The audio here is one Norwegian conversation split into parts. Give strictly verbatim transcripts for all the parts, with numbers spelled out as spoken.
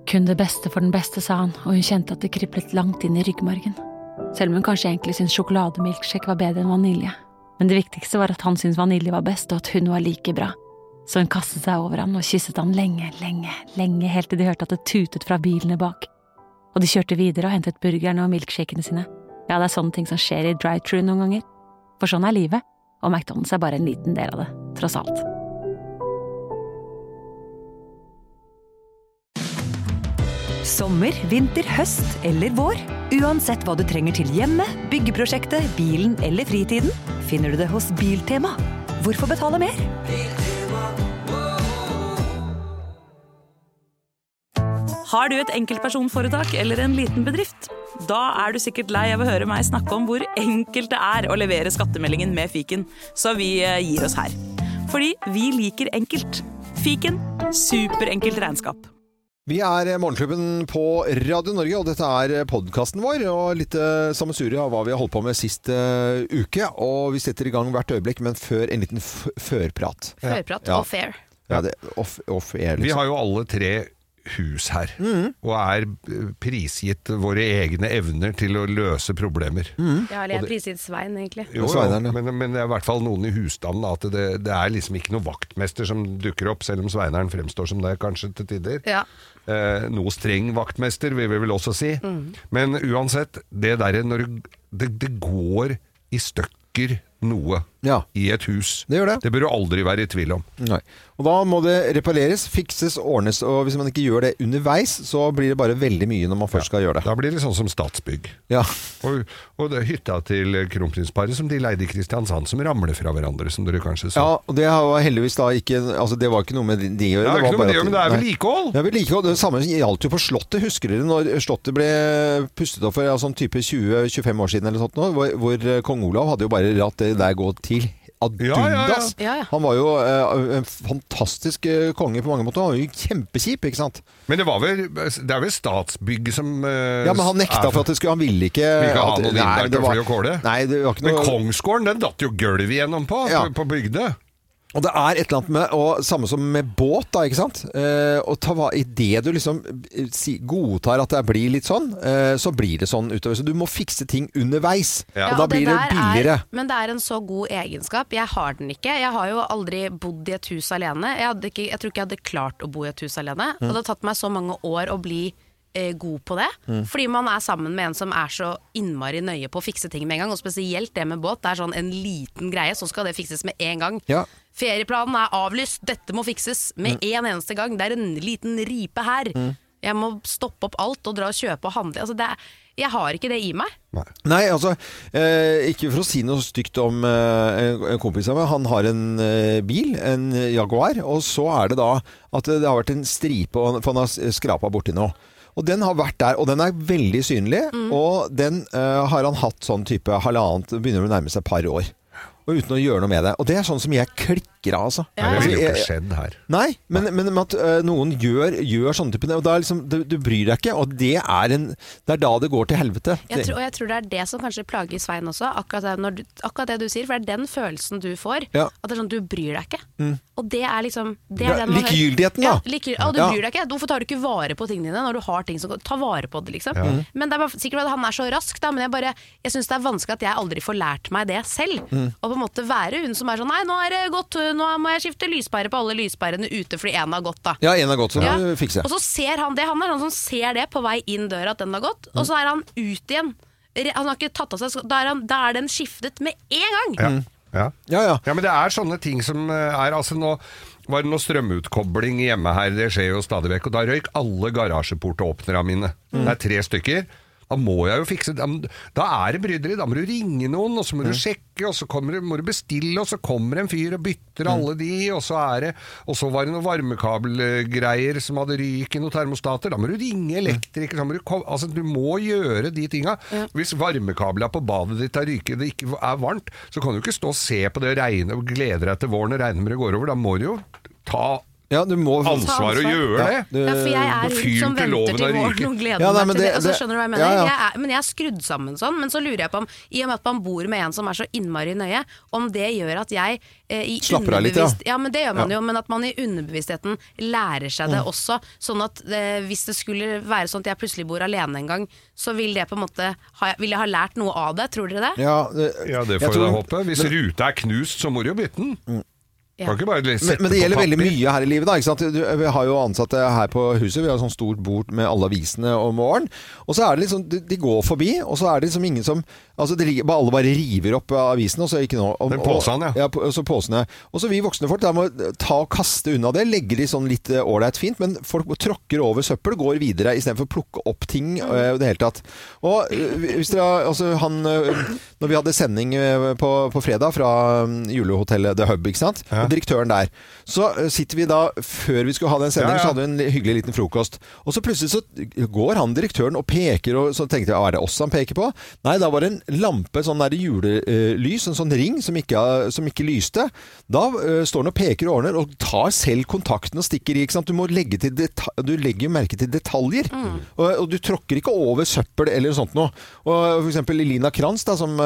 Kun det beste for den beste, sa han, og hun kjente at det kriblet langt inn i ryggmargen. Selv om hun kanskje egentlig syntes sjokolademilkshake var bedre enn vanilje. Men det viktigste var at han syntes vanilje var best, og at hun var like bra. Så hun kastet seg over han og kysset han lenge, lenge, lenge, helt til de hørte at det tutet fra bilene bak. Og de kjørte videre og hentet burgerne og milkshakene sine. Ja, det er sånne ting som skjer i drive-thru noen ganger. For sånn er livet, og McDonald's er bare en liten del av det, tross alt. Sommer, vinter, høst eller vår. Uansett hva du trenger til hjemme, byggeprosjektet, bilen eller fritiden, finner du det hos Biltema. Hvorfor betale mer? Har du et enkeltpersonforetak eller en liten bedrift? Da er du sikkert lei av å høre meg snakke om hvor enkelt det er å levere skattemeldingen med Fiken, så vi gir oss her. Fordi vi liker enkelt. Fiken, superenkelt regnskap. Vi er Morgenklubben på Radio Norge, og dette er podcasten vår, og litt sammensuriet av hva vi har holdt på med sist uh, uke, og vi setter i gang hvert øyeblikk, men før en liten f- førprat. Førprat, ja. off-air. Ja, det, off, off-air, liksom. Vi har jo alle tre hus her, mm. og er prisgitt våre egne evner til å løse problemer. Mm. Ja, eller jeg er prisgitt Svein, egentlig. Jo, jo, men, men det er i hvert fall noen i husstanden at det, det er liksom ikke noe vaktmester som dukker opp, selv om Sveineren fremstår som det kanskje til tider. Ja. Eh, noe streng vaktmester, vil vi vel også si. Mm. Men uansett, det der når det, det går i stykker noe ja. I et hus. Det gjør det. Det bør du aldri være i tvil om. Nei. Og da må det repareres, fikses, ordnes, og hvis man ikke gjør det underveis, så blir det bare veldig mye når man først skal gjøre det. Da blir det sånn som Statsbygg. Ja. Og, og det er hytta til kronprinsparet som de leide i Kristiansand, som ramler fra hverandre, som dere kanskje så. Ja, og det var heldigvis da ikke, altså det var ikke noe med de å gjøre. Det er ikke noe med det, men det er vel likehold? Det er vel likehold. Det samme gjaldt jo på Slottet. Husker dere når Slottet ble pustet opp for ja, sånn type tjue til tjuefem år siden eller sånt nå, hvor, hvor kong Olav hadde jo bare ratt det der gå til adundas. Ja, ja, ja. Han var jo uh, en fantastisk uh, konge på mange måter. Han var jo kjempekjip, ikke sant? Men det var vel, det er vel Statsbygg som uh, ja, men han nekta for at det skulle, han ville ikke Vi ikke ha noe inn der til fly og kåle. Nei, det var ikke noe. Men Kongsgården, den datt jo gulv igjennom på, ja. på, på bygde. Og det er et eller annet med, og samme som med båt da, ikke sant? Eh, og ta, i det du liksom si, godtar at det blir litt sånn, eh, så blir det sånn utover. Så du må fikse ting underveis, ja. Og da blir det, det billigere. Er, men det er en så god egenskap. Jeg har den ikke. Jeg har jo aldri bodd i et hus alene. Jeg, hadde ikke, jeg tror ikke jeg hadde klart å bo i et hus alene. Mm. Og det har tatt meg så mange år å bli god på det, mm. fordi man er sammen med en som er så innmari nøye på å fikse ting med en gang, og spesielt det med båt, det er sånn en liten greie, så skal det fikses med en gang. Ja. Ferieplanen er avlyst, dette må fikses med mm. en eneste gang, det er en liten ripe her. Mm. Jeg må stoppe opp alt og dra og kjøpe og handle. Altså det er, jeg har ikke det i meg. Nei, Nei altså, eh, ikke for å si noe stygt om eh, en kompis av meg, han har en eh, bil, en Jaguar, og så er det da at det har vært en stripe, for han har skrapet borti noe. Og den har vært der, og den er veldig synlig, mm. og den uh, har han hatt sånn type halvannet, begynner å nærme seg et par år. Og uten å gjøre noe med det. Og det er sånn som jeg klikker av, altså. Ja. Det ville jo ikke skjedd her. Nei, men, men at uh, noen gjør, gjør sånne type, og da er liksom, du, du bryr deg ikke, og det er, en, det er da det går til helvete. Jeg tror, og jeg tror det er det som kanskje plager Svein også, akkurat det, når du, akkurat det du sier, for det er den følelsen du får, ja. At det er sånn, du bryr deg ikke. Mm. Og det er liksom det er ja, likegyldigheten da. Ja, likegyldig, og du ja. Bryr deg ikke. Hvorfor tar du ikke vare på tingene dine når du har ting som går? Ta vare på det, liksom. Ja. Mm. Men det er bare, sikkert at han er så rask, da, men jeg bare, jeg synes det er vanskelig at jeg aldri får lært meg det selv. Mm. Og på en måte være hun som er sånn, nei, nå er det gått, nå må jeg skifte lyspære på alle lyspærene ute fordi en har gått da. Ja, en har gått, så ja. Du fikser. Og så ser han det, han er sånn som ser det på vei inn døra at den har gått, mm. og så er han ut igjen. Han har ikke tatt av seg, da er, han, da er den skiftet med en gang. Ja. Ja. Ja, ja. Ja, men det er sånne ting som er, altså nå var det noe strømutkobling hjemme her, det skjer jo stadig vekk, og da røyk alle garasjeportåpnere mine. Mm. Det er tre stykker. Da må jeg jo fikse, da, da er det bryderi, da må du ringe noen, og så må du sjekke, og så kommer, må du bestille, og så kommer en fyr og bytter alle de, og så er det, og så var det noen varmekabelgreier som hadde ryk i noen termostater, da må du ringe elektriker, så må du, altså du må gjøre de tinga. Ja. Hvis varmekabler på badet ditt har ryket, det ikke er varmt, så kan du ikke stå og se på det og regne og glede deg til våren og regne med det går over, da må du jo ta Ja, du må ansvar å gjøre det. Ja, du, ja, for jeg er hun som venter til våren og gleder ja, nei, meg til det. det. Altså, skjønner du hva jeg mener? Ja, ja. Jeg er, men jeg er skrudd sammen sånn, men så lurer jeg på om, i og med at man bor med en som er så innmari nøye, om det gjør at jeg eh, i slapper av litt, ja. Ja, men det gjør man ja. jo, men at man i underbevisstheten lærer seg det mm. også, sånn at eh, hvis det skulle være sånn at jeg plutselig bor alene en gang, så vil det på en måte, ha, vil jeg ha lært noe av det, tror dere det? Ja, det, ja, det får vi da håpe. Hvis men, ruta er knust, så må du jo bytte den. Mm. Ja. Men, men det gjelder veldig mye her i livet da, ikke sant? Vi har jo ansatte her på huset. Vi har sånn stort bord med alle avisene om morgenen. Og så er det liksom, de, de går forbi, og så er det liksom ingen som altså de, alle bare river opp avisene, og så ikke noe og, Den påsen, ja. Og, ja, så påsene. Og så vi voksne folk, da må ta og kaste unna det, legge de sånn litt ålreit fint, men folk tråkker over søppel, går videre, i stedet for å plukke opp ting mm. uh, det hele tatt. Og hvis dere, altså han, når vi hadde sending på, på fredag fra julehotellet The Hub, ikke sant? Ja. Direktøren der. Så sitter vi da, før vi skulle ha den sendingen, ja, ja. så hadde vi en hyggelig liten frokost. Og så plutselig så går han direktøren og peker, og så tenkte jeg, hva er det oss han peker på? Nei, da var det en lampe, sånn der julelys, en sånn ring som ikke, som ikke lyste. Da uh, står han og peker og ordner, og tar selv kontakten og stikker i, ikke sant? Du må legge til du legger merke til detaljer. Mm. Og, og du tråkker ikke over søppel eller sånt noe. Og for eksempel Lina Krantz, da, som,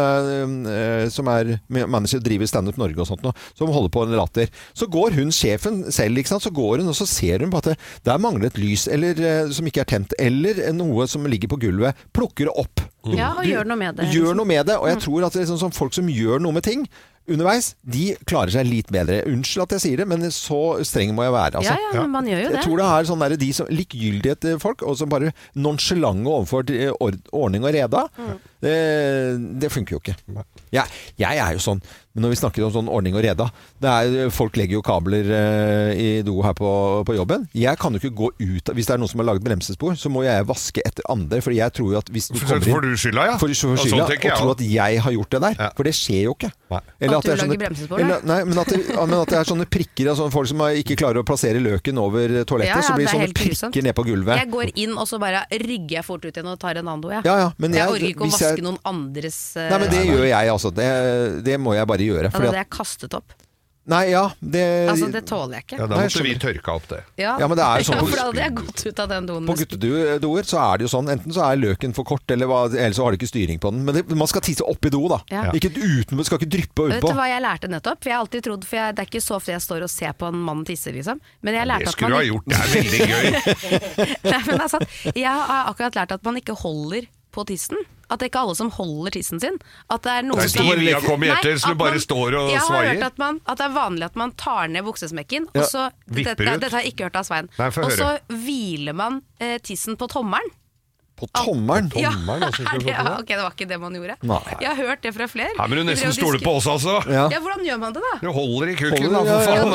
uh, som er manager, driver Stand Up Norge og sånt noe, som holder på en latter. Så går hun, sjefen selv, ikke sant? Så går hun og så ser hun på at det, der mangler et lys eller, uh, som ikke er tent, eller noe som ligger på gulvet, plukker det opp. Ja, og du, gjør noe med det. Gjør noe med det, og jeg tror at det er sånn, sånn, folk som gjør noe med ting underveis, de klarer seg litt bedre. Unnskyld at jeg sier det, men så streng må jeg være. Altså. Ja, ja, men man gjør jo det. Jeg tror det er sånn der, de som likegyldighet til folk, og som bare nonchalante overfor ordning og reda. Mm. Det, det funker jo ikke. Ja, jeg er jo sånn, men når vi snakker om sånn ordning og reda, det er, folk legger jo kabler uh, i do her på, på jobben. Jeg kan jo ikke gå ut, hvis det er noen som har laget bremsespor, så må jeg vaske etter andre, for jeg tror jo at hvis du kommer inn... For du skylda, ja. For, for skylda, og, og tror at jeg har gjort det der. Ja. For det skjer jo ikke. Nei. Eller at, at du lager sånne, bremsespor, eller, nei, men at, det, men at det er sånne prikker av sånne folk som ikke klarer å plassere løken over toalettet, ja, ja, så blir det sånne prikker ned på gulvet. Jeg går inn, og så bare rygger jeg fort ut igjen og tar en annen do, ja. Ja, ja, men jeg, jeg orker ikke å vaske jeg, noen andres uh, Nei, men det gjør jeg, altså. Det, det må jeg bare gjøre. Ja, det er kastet opp. Nei, ja, det... Altså, det tåler jeg ikke. Ja, da måtte vi tørke opp det. Ja, ja men det er jo sånn... Ja, for da hadde jeg gått ut av den doen. På guttedoer så er det jo sånn, enten så er løken for kort, eller, hva, eller så har de ikke styring på den. Men det, man skal tisse opp i do, da. Ja. Ikke uten, man skal ikke dryppe utpå. Vet du hva jeg lærte nettopp? For jeg har alltid trodd, for jeg, det er ikke så ofte jeg står og ser på en mann tisse, liksom. Men jeg lærte det skulle du ha gjort, det er veldig gøy. Nei, men altså, jeg har akkurat lært at man ikke holder på tissen. At det er ikke alle som holder tissen sin. At det er noen som... Det er de kommer etter, så du bare man, står og jeg svaier. Jeg har hørt at, man, at det er vanlig at man tar ned buksesmekken, ja. og så... Dette, dette har jeg ikke hørt av Svein. Nei, og så hviler man eh, tissen på tommelen. På tommelen? Ja, det, ok, det var ikke det man gjorde. Nei. Jeg har hørt det fra flere. Ja, men du nesten stoler på oss, altså. Ja. ja, hvordan gjør man det da? Du holder i kukken, da, for faen.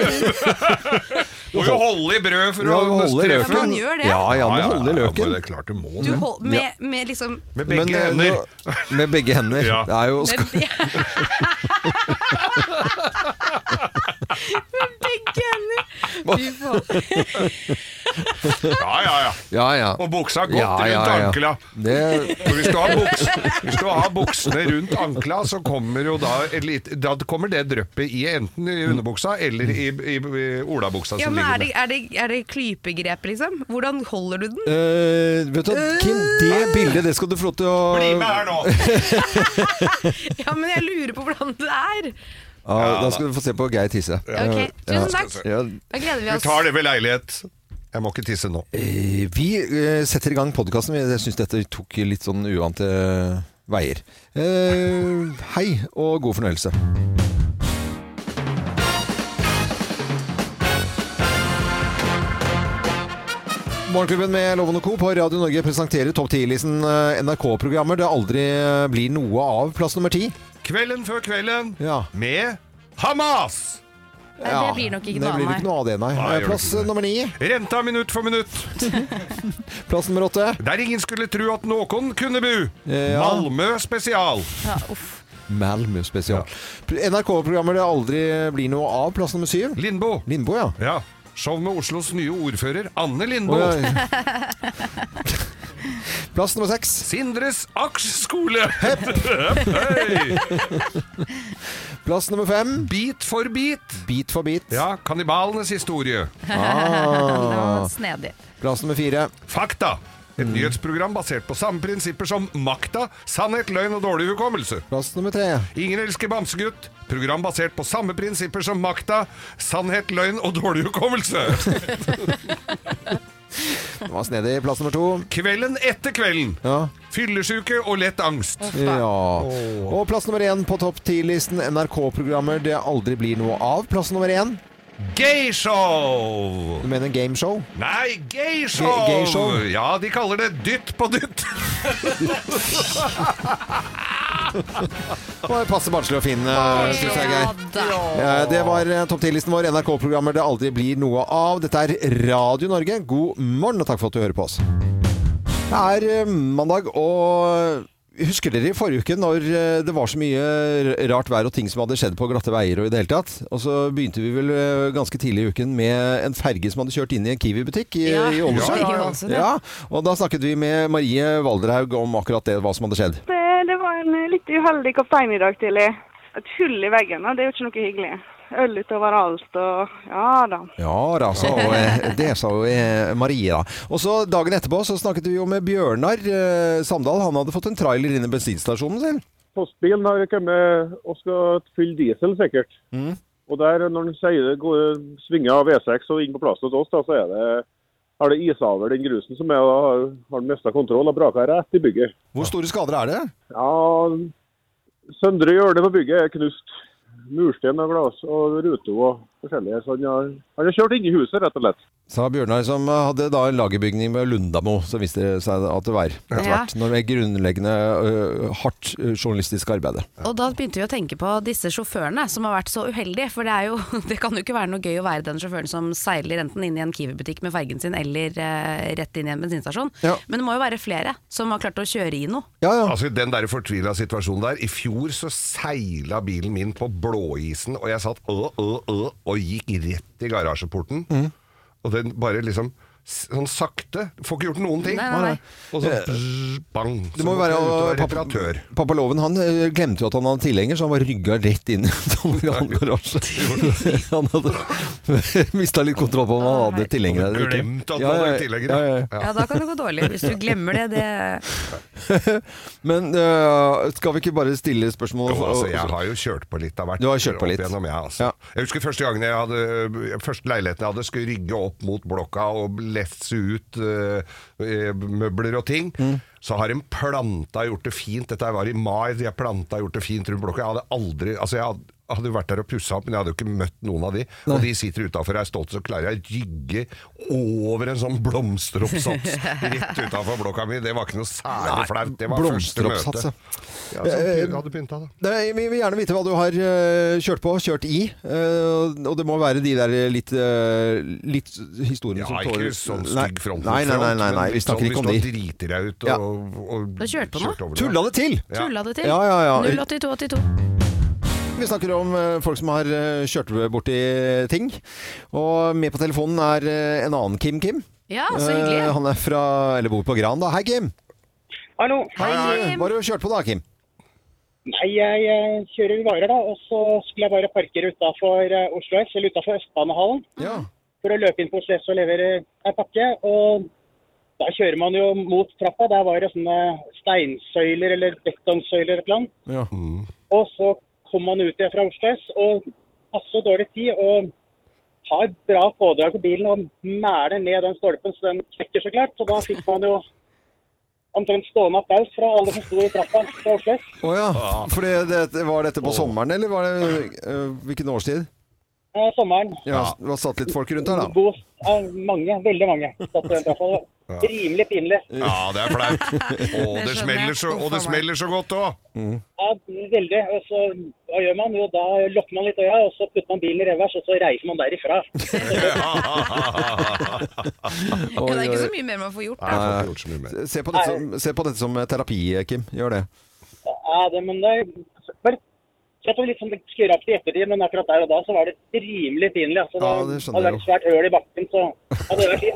Ja, du må jo holde i brød for ja, å streffe. Ja, man gjør det. Ja, ja, du holder i løken. Ja, det er klart du må. Du hold, med, med liksom... Med begge men, hender. Nå, med begge hender. Ja. Det er jo... Med begge hender. Fy faen. Ja, ja, ja. ja, ja. Og buksa godt ja, ja, rundt ja. ankla. Det... Hvis, du har buks, hvis du har buksene rundt ankla, så kommer jo da, et, da kommer det drøppet i enten i underbuksa eller i, i, i olabuksa. Ja, men er det, er, det, er det klypegrep, liksom? Hvordan holder du den? Uh, vet du, Kim, det bildet, det skal du få lov til å... Bli med her nå! Ja, men jeg lurer på hvordan det er. Ja, ja, da skal du få se på Geir tisse. Ja. Ok, tusen takk. Ja. Da gleder vi oss. Vi tar det ved leilighet. Jeg må ikke tisse nå. Eh, vi eh, setter i gang podcasten. Jeg synes dette tok litt sånn uvante veier. Eh, hei og god fornøyelse. Morgenklubben med Loven og Co. på Radio Norge presenterer topp ti-listen N R K-programmer det aldri blir noe av. Plass nummer ti. Kvelden før kvelden ja. med Hamas. Nei, det blir nok ikke noe av, det blir ikke noe av det, nei. nei Plass nummer ni. Renta minutt for minutt. Plass nummer åtte. Der ingen skulle tro at noen kunne bo. Ja. Malmö spesial. Ja, uff. Malmö spesial. Ja. N R K-programmer det aldri blir noe av. Plass nummer syv. Lindbo. Lindbo, ja. Ja. Show med Oslos nye ordfører, Anne Lindbo. Plass nummer seks. Sindres aksjskole. Plass nummer fem. Bit for bit. Bit for bit. Ja, kannibalenes historie. Ah. Snedig. Plass nummer fire. Fakta. Et nyhetsprogram basert på samme prinsipper som Makta, sannhet, løgn og dårlig hukommelse. Plass nummer tre. Ingen elsker bamsegutt. Program basert på samme prinsipper som Makta, sannhet, løgn og dårlig hukommelse. Det var snedig. Plass nummer to. Kvelden etter kvelden. Ja. Fyllesyke og lett angst. Ja. Og plass nummer én på topp ti-listen N R K-programmer det aldri blir noe av. Plass nummer én. Gayshow! Du mener gameshow? Nei, gayshow! Ga- gayshow. Ja, de kaller det dytt på dytt. Det passer barnslig og fin, synes jeg, Geir. Ja, det var eh, topp ti-listen vår. N R K-programmer det aldri blir noe av. Dette er Radio Norge. God morgen, og takk for at du hører på oss. Det er eh, mandag, og husker dere i forrige uke når eh, det var så mye rart vær og ting som hadde skjedd på glatte veier og i det hele tatt? Og så begynte vi vel eh, ganske tidlig i uken med en ferge som hadde kjørt inn i en Kiwi-butikk i, Ja. i Ålesund. Ja, ja, ja. Ja, og da snakket vi med Marie Valderhaug om akkurat det, hva som hadde skjedd. Det, det var en litt uheldig kaptein i dag tidlig. Et hull i veggen, og det er jo ikke noe hyggelig. Øl ut overalt, og ja da. Ja da, sa hun, eh, det sa hun eh, Marie da. Og så dagen etterpå så snakket vi jo med Bjørnar eh, Samdal. Han hadde fått en trailer inn i bensinstasjonen sin. Postbilen har kommet og skal fylle diesel sikkert. Mm. Og der når den sier det går, svinger av V seks og inn på plass hos oss, da, så er det, har det isaver den grusen som er, da har, har den mistet kontroll og braket rett i bygget. Hvor store skader er det? Ja, søndre hjørne på bygget er knust. Mursten og glass og ruto og forskjellige. Så han har, han har kjørt inn i huset, rett og slett. Sa Bjørnar, som hadde da en lagerbygning med Lundamo, så visste det seg at det var etter Ja. hvert. Når det er grunnleggende øh, hardt øh, journalistisk arbeid. Og da begynte vi å tenke på disse sjåførene som har vært så uheldige, for det, er jo, det kan jo ikke være noe gøy å være den sjåføren som seiler enten inn i en Kiwi-butikk med fergen sin, eller eh, rett inn i en bensinstasjon. Ja. Men det må jo være flere som har klart å kjøre i noe. Ja, ja. Altså den der fortvila situasjonen der. I fjor så seila bilen min på blåisen, og jeg satt øh, øh, øh, og gikk rett i garasjeporten. Mm. Og den bare liksom sånn sakte. Får ikke gjort noen ting. Nei, nei, nei. Og så bzz, bang. Det må jo være å å, reparatør. pappa, pappa Loven, han øh, glemte jo at han hadde tilhenger, så han var rygga rett inn i en sånn garasje. Han hadde mistet litt kontroll på om han hadde tilhenger eller ikke. Glemt at han hadde tilhenger. Ja, ja, Ja. Ja, da kan det gå dårlig. Hvis du glemmer det, det Men øh, skal vi ikke bare stille spørsmål? Jo, altså, jeg har jo kjørt på litt av hvert. Du har kjørt på litt. Opp gjennom, jeg, altså. Ja. Jeg husker første gangen jeg hadde første leiligheten jeg hadde skulle rygge opp mot blokka og lesse ut uh, møbler og ting. Mm. Så har en planta gjort det fint. Dette var i mai, de har planta gjort det fint rundt blokka. Jeg hadde aldri, altså jeg hadde Jeg hadde vært der og pusset opp, men jeg hadde jo ikke møtt noen av de. Nei. Og de sitter utenfor her stolt, så klarer jeg å rygge over en sånn blomsteroppsats rett utenfor blokka mi. Det var ikke noe særlig flaut. Det var første blomsteroppsats, møte. Ja, så jeg hadde pynta da. Det, vi vil gjerne vite hva du har øh, kjørt på, kjørt i. øh, og det må være de der litt, øh, litt historiene Ja, som ikke tåler- sånn Nei. stygg front mot Nei, nei, nei, front, nei, nei. men Vi snakker sånn ikke om de. Hvis du driter deg ut og, Ja. og, Du har kjørt på noe? over det. Tulla det til! Ja. tulla det til. Ja, ja, ja. null åtte to åtte to. Vi snakker om øh, folk som har øh, kjørt borti ting. Og med på telefonen er øh, en annen Kim Kim. Ja, så hyggelig. Eh, han er fra, eller bor på Gran da. Hei, Kim. Hallo. Hei, Hva har du kjørt på da, Kim? Nei, jeg eh, kjører varer da, og så skulle jeg bare parkere utenfor eh, Oslo S, eller utenfor Østbanehallen, Ja. for å løpe inn på Oslo S og levere en pakke. Og da kjører man jo mot trappa. Der var det sånne steinsøyler eller betongsøyler eller noe. Ja. Og så kom man ut igjen fra Oslo S, og passe dårlig tid, og har bra pådrag på bilen og mæler ned den stolpen, så den knekker så klart. Så da fikk man jo omtrent stående applaus fra alle som sto i trappa fra Oslo S. Å ja. For det, det, var dette på sommeren, eller var det øh, hvilken årstid? Ja, sommeren. Ja, det var satt litt folk rundt her da. God, ja, mange, veldig mange. Satt på den trappa. Det var rimelig pinlig. Ja, det er flaut. Og det smeller så, og det smeller så godt også. Ja, veldig. Og så, hva gjør man? Jo, da lukker man litt øya, og så putter man bilen i revers, og så reiser man derifra. Ja, det er ikke så mye mer man får gjort. Nei, jeg får ikke gjort så mye mer. Se på, dette som, se på dette som terapi, Kim. Gjør det. Ja, det, men det er bare Så jeg tror liksom det skrapte i ettertid, men akkurat der og da så var det rimelig pinlig. Altså, Ja, det det skjønner hadde jeg vært et svært høl i bakken, så hadde det vært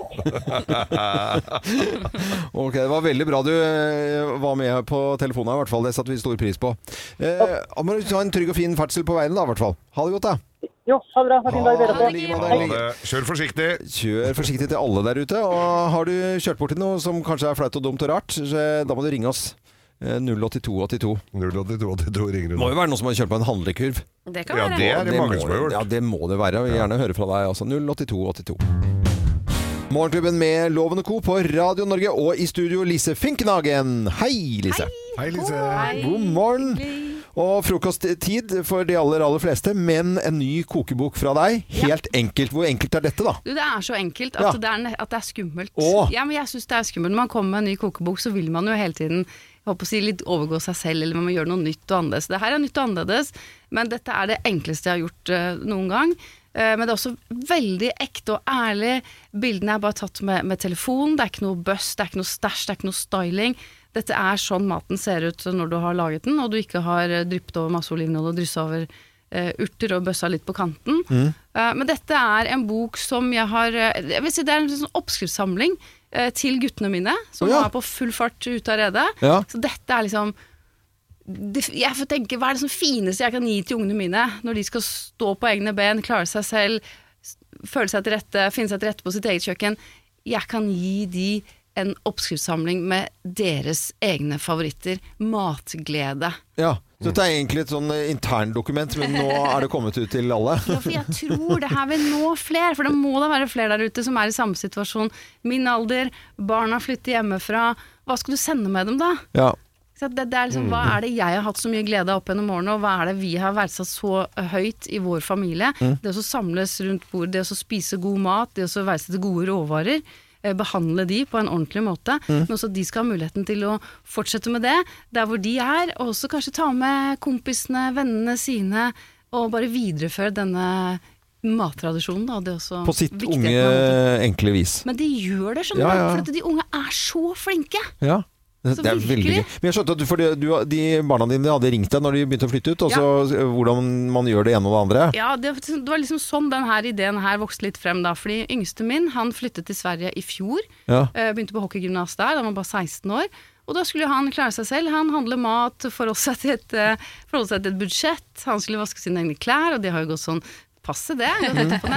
fint. Ok, det var veldig bra du eh, var med på telefonen i hvert fall. Det satte vi stor pris på. Eh, ja. Må du ha en trygg og fin ferdsel på veien da, i hvert fall. Ha det godt da. Jo, ha det bra. Ha en fin dag dere Ha på. det, Ha det. Kjør forsiktig. Kjør forsiktig til alle der ute. Og har du kjørt bort til noe som kanskje er flaut og dumt og rart, så da må du ringe oss. null åtte to åtte to. null åtte to åtte to ringer du. Det må jo være noen som har kjørt på en handlekurv. Det kan Ja, være. det er det mange må, som har gjort. Ja, det må det være. Jeg vil gjerne høre fra deg. Altså null åtte to åtte to. Morgenklubben med Loven og Co. på Radio Norge, og i studio Lise Finknagen. Hei, Lise. Hei, Lise. God morgen. Og frokosttid for de aller, aller fleste, men en ny kokebok fra deg. Helt enkelt. Hvor enkelt er dette da? Du, det er så enkelt at, Ja. det, er, ne- at det er skummelt. Åh. Ja, men jeg synes det er skummelt. Når man kommer med en ny kokebok, så vil man jo hele tiden jeg håper å si, litt overgå seg selv, eller man må gjøre noe nytt og annerledes. Det her er nytt og annerledes, men dette er det enkleste jeg har gjort uh, noen gang. Uh, men det er også veldig ekte og ærlig. Bildene er bare tatt med, med telefon. Det er ikke noe bøss, det er ikke noe stæsj, det er ikke noe styling. Dette er sånn maten ser ut når du har laget den, og du ikke har uh, dryppet over masse olivenolje og drysset over uh, urter og bøssa litt på kanten. Mm. Uh, men dette er en bok som jeg har uh, jeg vil si det er en sånn oppskriftssamling uh, til guttene mine, som oh, ja. er på full fart ute av redet. Ja. Så dette er liksom det, jeg får tenke, hva er det som fineste jeg kan gi til ungene mine når de skal stå på egne ben, klare seg selv, føle seg til rette, finne seg til rette på sitt eget kjøkken. Jeg kan gi de en oppskriftssamling med deres egne favoritter. Matglede. Ja, så dette er egentlig et sånn interndokument, men nå er det kommet ut til alle. Ja, for jeg tror det her vil nå flere, for det må da være flere der ute som er i samme situasjon. Min alder, barna flytter hjemmefra. Hva skal du sende med dem da? Ja. Så det, det er liksom, hva er det jeg har hatt så mye glede av opp gjennom årene, og hva er det vi har verdsatt så høyt i vår familie? Mm. Det å samles rundt bord, det å spise god mat, det å verdsette gode råvarer, eh, behandle de på en ordentlig måte, mm. men også at de skal ha muligheten til å fortsette med det, der hvor de er, og også kanskje ta med kompisene, vennene sine, og bare videreføre denne mattradisjonen da, det er også på sitt viktig unge, på en måte. enkle vis. Men de gjør det, skjønner Ja, du, ja. for at de unge er så flinke. Ja. Det, Så det er veldig virkelig. gøy. Men jeg skjønte at du, for du, de barna dine hadde ringt deg når de begynte å flytte ut, og så hvordan man gjør det ene og det andre. Ja, det, det var liksom sånn den her ideen her vokste litt frem da, fordi yngste min, han flyttet til Sverige i fjor, Ja. eh, begynte på hockeygymnas der, da var han bare seksten år, og da skulle han klare seg selv, han handle mat, forholde seg til et, eh, forholde seg til et budsjett, han skulle vaske sine egne klær, og de har jo gått sånn passe det, gått etterpå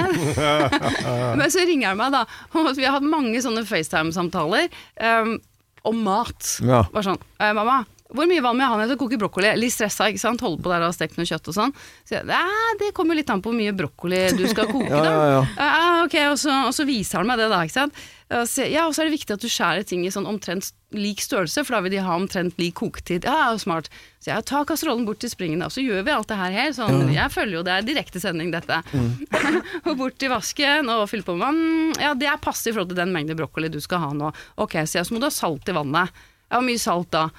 ned. Men så ringer han meg da, og vi har hatt mange sånne FaceTime-samtaler, um, om mat. Ja. Bare sånn, eh, mamma, hvor mye vann må jeg ha når jeg skal koke brokkoli? Litt stressa, ikke sant? Holde på der og steke noe kjøtt og sånn. Så jeg, "Nei, det kommer jo litt an på hvor mye brokkoli du skal koke Ja, da. ja, ja. Eh, ok, og så, og så viser han meg det da, ikke sant? Og så, ja, og så er det viktig at du skjærer ting i sånn omtrent lik størrelse, for da vil de ha omtrent lik koketid. Ja, det er jo smart. Så jeg tar kasserollen bort til springen da, og så gjør vi alt det her her. Sånn, jeg følger jo det er direkte sending dette. Og bort til vasken og fylle på med vann. Ja, det er passe i forhold til den mengde brokkoli du skal ha nå. Ok, så jeg så må du ha salt i vannet. Ja, hvor mye salt da?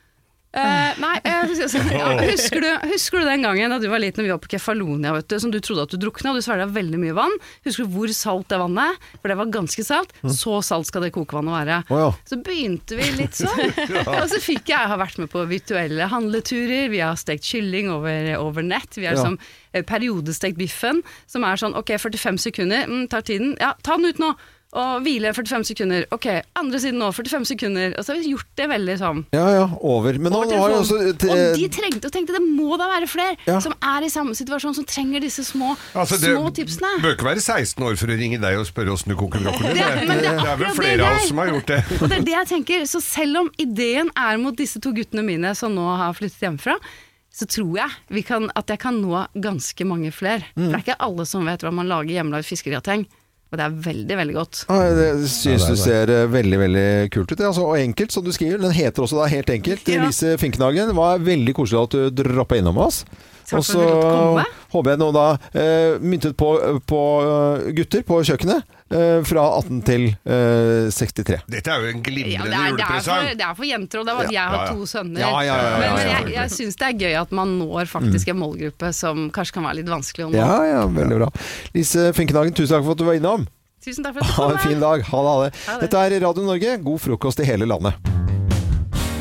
Eh, nei, eh, ja, husker, du, husker du den gangen da du var liten og vi var på Kefalonia, vet du, som du trodde at du drukna, og du svelget veldig mye vann? Husker du hvor salt det vannet? For det var ganske salt. Så salt skal det kokevannet være. Å, ja. Så begynte vi litt sånn, og så fikk jeg, jeg har vært med på virtuelle handleturer, vi har stekt kylling over, over nett, vi har Ja. liksom eh, periodestekt biffen, som er sånn, ok, førtifem sekunder, mm, tar tiden, ja, ta den ut nå, og hvile førtifem sekunder, ok, andre siden nå, førtifem sekunder, og så har vi gjort det veldig sånn. Ja, ja, over. Men nå Over har jo telefonen. også Og de trengte, og tenkte det må da være flere Ja. som er i samme situasjon, som trenger disse små, Altså, det små tipsene. bør ikke være seksten år for å ringe deg og spørre åssen du koker brokkoli. Det, Det- men det er det er vel akkurat flere det av jeg- oss som har gjort det. Og det er det jeg tenker, så selv om ideen er mot disse to guttene mine som nå har flyttet hjemmefra, så tror jeg vi kan, at jeg kan nå ganske mange flere. For det er ikke alle som vet hva man lager hjemmelaget fiskegrateng. Og det er veldig, veldig godt. Ja, det synes du ser eh, veldig, veldig kult ut. Altså, og enkelt, som du skriver. Den heter også da Helt enkelt. Ja. Lise Finknagen. Det var veldig koselig at du droppet innom oss. Takk Og for så at du fikk komme. håper jeg nå da eh, myntet på, på eh, gutter på kjøkkenet eh, fra atten til eh, sekstitre. Dette er jo en Ja, glimrende det, er, det, er for, julepresang. det er for jenter, og det er at jeg Ja, har ja. to sønner. Ja, ja, ja, ja, Men, ja, men ja. jeg, jeg synes det er gøy at man når faktisk en målgruppe som kanskje kan være litt vanskelig å nå. Ja, ja, veldig bra. Lise Finknagen, tusen takk for at du var innom. Tusen takk for at du Ha kom. en fin dag. Ha det, ha det. Ha det. Dette er Radio Norge. God frokost i hele landet.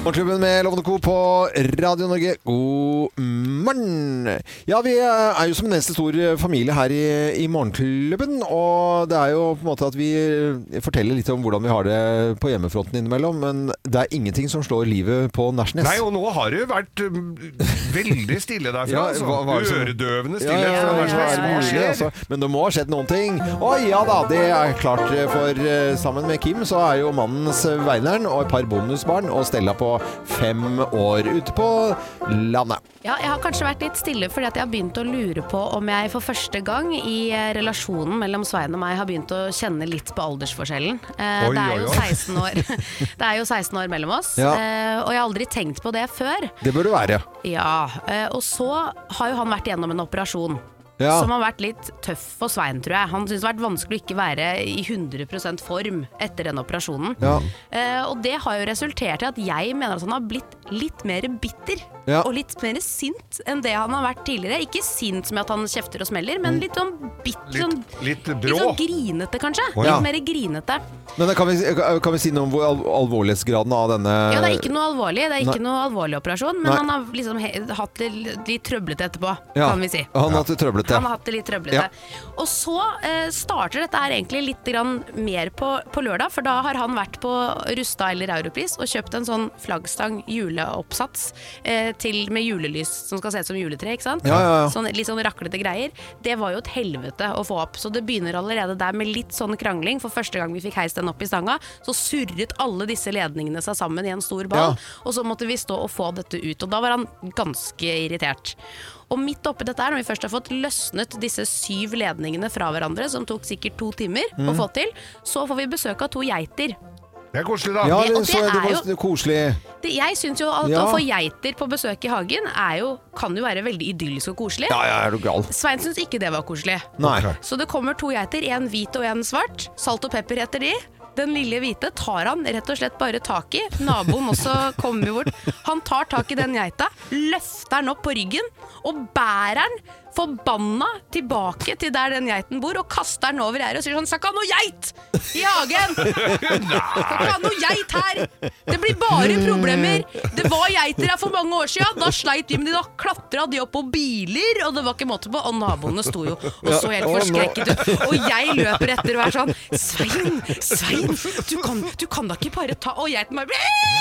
Morgenklubben med Lovende Co på Radio Norge. God morgen! Ja, vi er jo som en eneste stor familie her i, i Morgenklubben, og det er jo på en måte at vi forteller litt om hvordan vi har det på hjemmefronten innimellom, men det er ingenting som slår livet på Nærsnes. Nei, og nå har det jo vært um, veldig stille derfra, ja, altså. hva, hva som... Øredøvende stille. Ja, ja, ja, ja, ja, mulig, altså. Men det må ha skjedd noen ting. Å ja da, det er klart, for uh, sammen med Kim så er jo mannens Veineren og et par bonusbarn og Stella på fem år ute på landet. Ja, jeg har kanskje vært litt stille fordi at jeg har begynt å lure på om jeg for første gang i relasjonen mellom Svein og meg har begynt å kjenne litt på aldersforskjellen. Eh, oi, det er oi, jo oi. seksten år. Det er jo seksten år mellom oss, Ja. eh, og jeg har aldri tenkt på det før. Det bør det være. Ja, eh, og så har jo han vært gjennom en operasjon. Ja. Som har vært litt tøff for Svein, tror jeg. Han synes det har vært vanskelig å ikke være i hundre prosent form etter den operasjonen. Ja. Eh, og det har jo resultert i at jeg mener at han har blitt litt mer bitter. Ja. Og litt mer sint enn det han har vært tidligere. Ikke sint som at han kjefter og smeller, men litt sånn bitter. Sånn, Litt, litt litt brå. sånn grinete, kanskje. Ja. Litt mer grinete. Men kan vi, kan vi si noe om hvor al alvorlighetsgraden av denne... Ja, det er ikke noe alvorlig. Det er ikke Nei. noe alvorlig operasjon, men Nei. han har liksom he hatt det litt trøblete etterpå, Ja. kan vi si. Han har hatt det trøblete. Han har hatt det litt trøblete. Ja. Og så eh, starter dette her egentlig litt grann mer på, på lørdag, for da har han vært på Rusta eller Europris og kjøpt en sånn flaggstang juleoppsats eh, til med julelys som skal se ut som juletre, ikke sant? Ja, ja, ja. Sånn, litt sånn raklete greier. Det var jo et helvete å få opp, så det begynner allerede der med litt sånn krangling. For første gang vi fikk heist den opp i stanga, så surret alle disse ledningene seg sammen i en stor ball, Ja. og så måtte vi stå og få dette ut, og da var han ganske irritert. Og midt oppi dette her, når vi først har fått løsnet disse syv ledningene fra hverandre, som tok sikkert to timer Mm. å få til, så får vi besøk av to geiter. Det er koselig, da. Ja, Det- det, og det så, det er var koselig. Det, jeg synes jo at Ja. å få geiter på besøk i hagen er jo, kan jo være veldig idyllisk og koselig. Ja, ja, er du gal? Svein synes ikke det var koselig. Nei. Så det kommer to geiter, en hvit og en svart. Salt og pepper heter de. Den lille hvite tar han rett og slett bare tak i. Naboen også kommer bort. Han tar tak i den geita, løfter den opp på ryggen og bærer den forbanna tilbake til der den geiten bor, og kaster den over her og sier sånn: «Skal ikke ha noe geit i hagen! Skal ikke ha noe geit her! Det blir bare problemer! Det var geiter her for mange år siden, da sleit vi med de, da klatra de opp på biler, og det var ikke måte på, og naboene sto jo og så helt Ja, å, nå- forskrekket ut. Og jeg løper etter og er sånn: Svein, Svein, du kan, du kan da ikke bare ta. Og geiten bare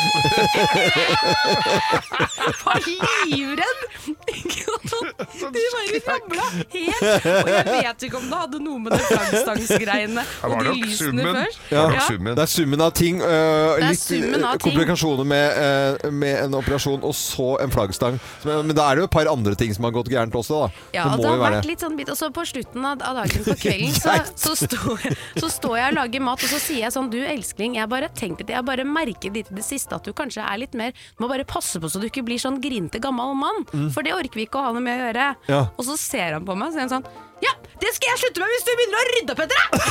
var livredd. De bare ramla helt. Og jeg vet ikke om det hadde noe med det flaggstangsgreiene Det og var de nok lysene summen. først. Det var nok Ja. summen. Det er summen av ting. øh, er litt summen av øh, ting. komplikasjoner med, øh, med en operasjon, og så en flaggstang. Men, men da er det jo et par andre ting som har gått gærent også, da. Ja, det og må det har jo være vært litt sånn bit. Og så på slutten av, av dagen på kvelden så, så, står jeg, så står jeg og lager mat, og så sier jeg sånn: du elskling, jeg bare tenkte Jeg bare merker litt i det siste at du kanskje er litt mer Du må bare passe på så du ikke blir sånn grinte gammel mann, for det orker vi ikke å ha noe med å gjøre. Ja. Og så ser han på meg og sier han sånn: ja, det skal jeg slutte med hvis du begynner å rydde opp etter deg!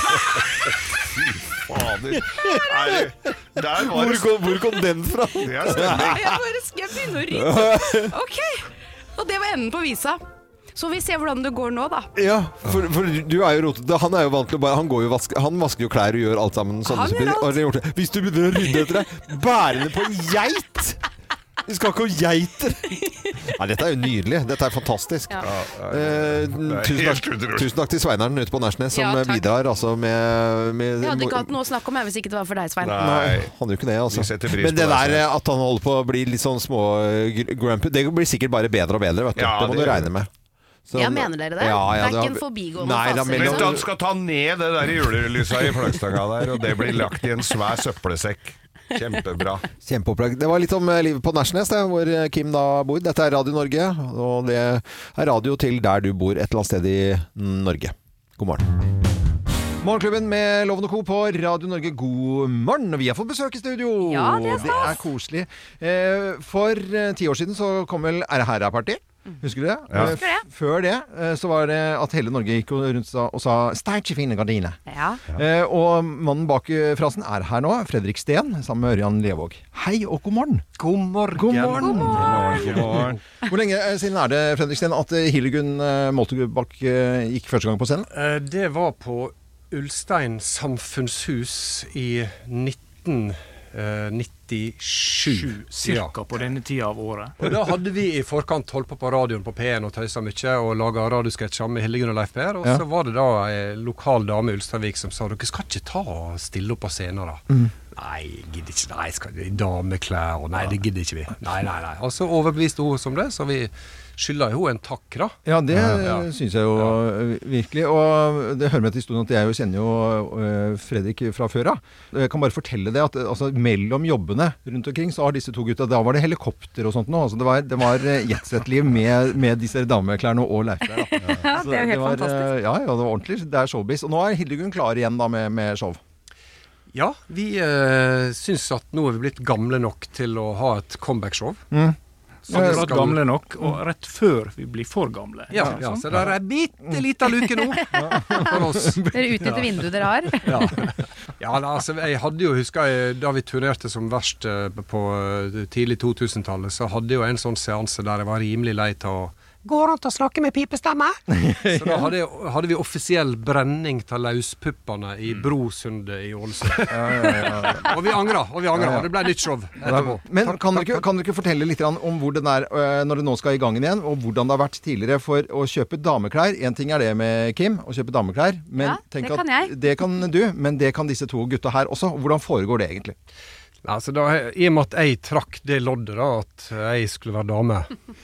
Fader. Nei, der var hvor, det kom, hvor kom den fra? Det er stemning. Og jeg bare: skal jeg begynne å rydde? Ok. Og det var enden på visa. Så vi ser hvordan det går nå, da. Ja, for, for du er jo rotete. Han er jo vant til å bare Han, går jo vaske, han vasker jo klær og gjør alt sammen. Sånne Han gjør spiller. alt. Og har gjort det. Hvis du begynner å rydde etter deg, bærende på en geit! Vi skal ikke ha geiter! Nei, dette er jo nydelig. Dette er fantastisk. Ja. Eh, er tusen, helt takk, utrolig. tusen takk til Sveineren ute på Nærsnes, som Ja, eh, takk. bidrar altså med, med Jeg hadde ikke hatt noe å snakke om jeg, hvis ikke det var for deg, Svein. Nei. Nei, han gjør ikke det, altså. Vi setter pris Men det på det, der altså. eh, at han holder på å bli litt sånn små eh, gr- grumpy, det blir sikkert bare bedre og bedre, vet du. Ja, det må det du gjør regne med. Så- Ja, mener dere det? Ja, ja, Det er har- ikke en forbigående Nei, fase, da, liksom? mellom- Vent, han skal ta ned det der julelysa i flaggstanga der, og det blir lagt i en svær søppelsekk. Kjempebra. Kjempeopplegg. Det var litt om eh, livet på Nærsnes, det, hvor eh, Kim da bor. Dette er Radio Norge, og det er radio til der du bor et eller annet sted i Norge. God morgen. Morgenklubben med Loven og Co. på Radio Norge. God morgen. Vi har fått besøk i studio. Ja, det er stas. Det er koselig. Eh, For eh, ti år siden så kom vel Er det her er party? Husker du det? Ja. Eh, f- Før det eh, så var det at hele Norge gikk rundt sa- og sa «Sterke fine gardiner». Ja. Eh, og mannen bak eh, frasen er her nå, Fredrik Steen, sammen med Ørjan Levåg. Hei og god morgen. God morgen. God morgen. God morgen. Hvor lenge eh, siden er det, Fredrik Steen, at eh, Hildegunn eh, Moltebakk eh, gikk første gang på scenen? Eh, Det var på Ulstein samfunnshus i nitten eh, nittisju. Cirka på denne tida av året. Og da hadde vi i forkant holdt på på radioen på P en og tøysa mye og laga radiosketsjer med Hildegunn og Leif Per. Og Ja. så var det da en lokal dame i Ulsteinvik som sa dere skal ikke ta og stille opp på scenen da. Mm. Nei, gidder ikke. Nei, skal i dameklær og nei, det gidder ikke vi. Nei, nei, nei. Og så overbeviste hun oss om det, så vi skylder jo en takk da. Ja, det Ja. synes jeg jo eh, virkelig. Og det hører med til historien at jeg jo kjenner jo eh, Fredrik fra før av. Jeg kan bare fortelle det at eh, altså, mellom jobbene rundt omkring så har disse to gutta, da var det helikopter og sånt nå. Altså, det var, det var eh, jetset-liv med, med disse dameklærne og Leifklær. Da. Ja, Så det er jo helt var, fantastisk. eh, Ja, ja, det var ordentlig. Det er showbiz. Og nå er Hildegunn klar igjen da med, med show. Ja, vi eh, synes at nå er vi blitt gamle nok til å ha et comeback-show. Mm. Så vi Akkurat skal- gamle nok, og rett før vi blir for gamle. Ja, Ikke ja, sant? så det er en bitte liten luke nå for oss. Dere utnytter vinduet dere har. Ja, ja da, altså, jeg hadde jo, husker jeg, da vi turnerte som verst eh, på eh, tidlig to tusen-tallet, så hadde jeg jo en sånn seanse der jeg var rimelig lei til å gå rundt og snakke med pipestemme. Så da hadde, jeg, hadde vi offisiell brenning til løspuppene i Brosundet i Ålesund. Ja, ja, ja. Og vi angret, og vi angret, Ja, ja. og det ble nytt show etterpå. Men kan dere, ikke, kan dere ikke fortelle litt grann om hvor den er øh, når det nå skal i gangen igjen, og hvordan det har vært tidligere for å kjøpe dameklær? En ting er det med Kim, å kjøpe dameklær, men Ja, tenk det kan at jeg. det kan du, men det kan disse to gutta her også. Hvordan foregår det egentlig? Altså da, I og med at jeg trakk det loddet da, at jeg skulle være dame,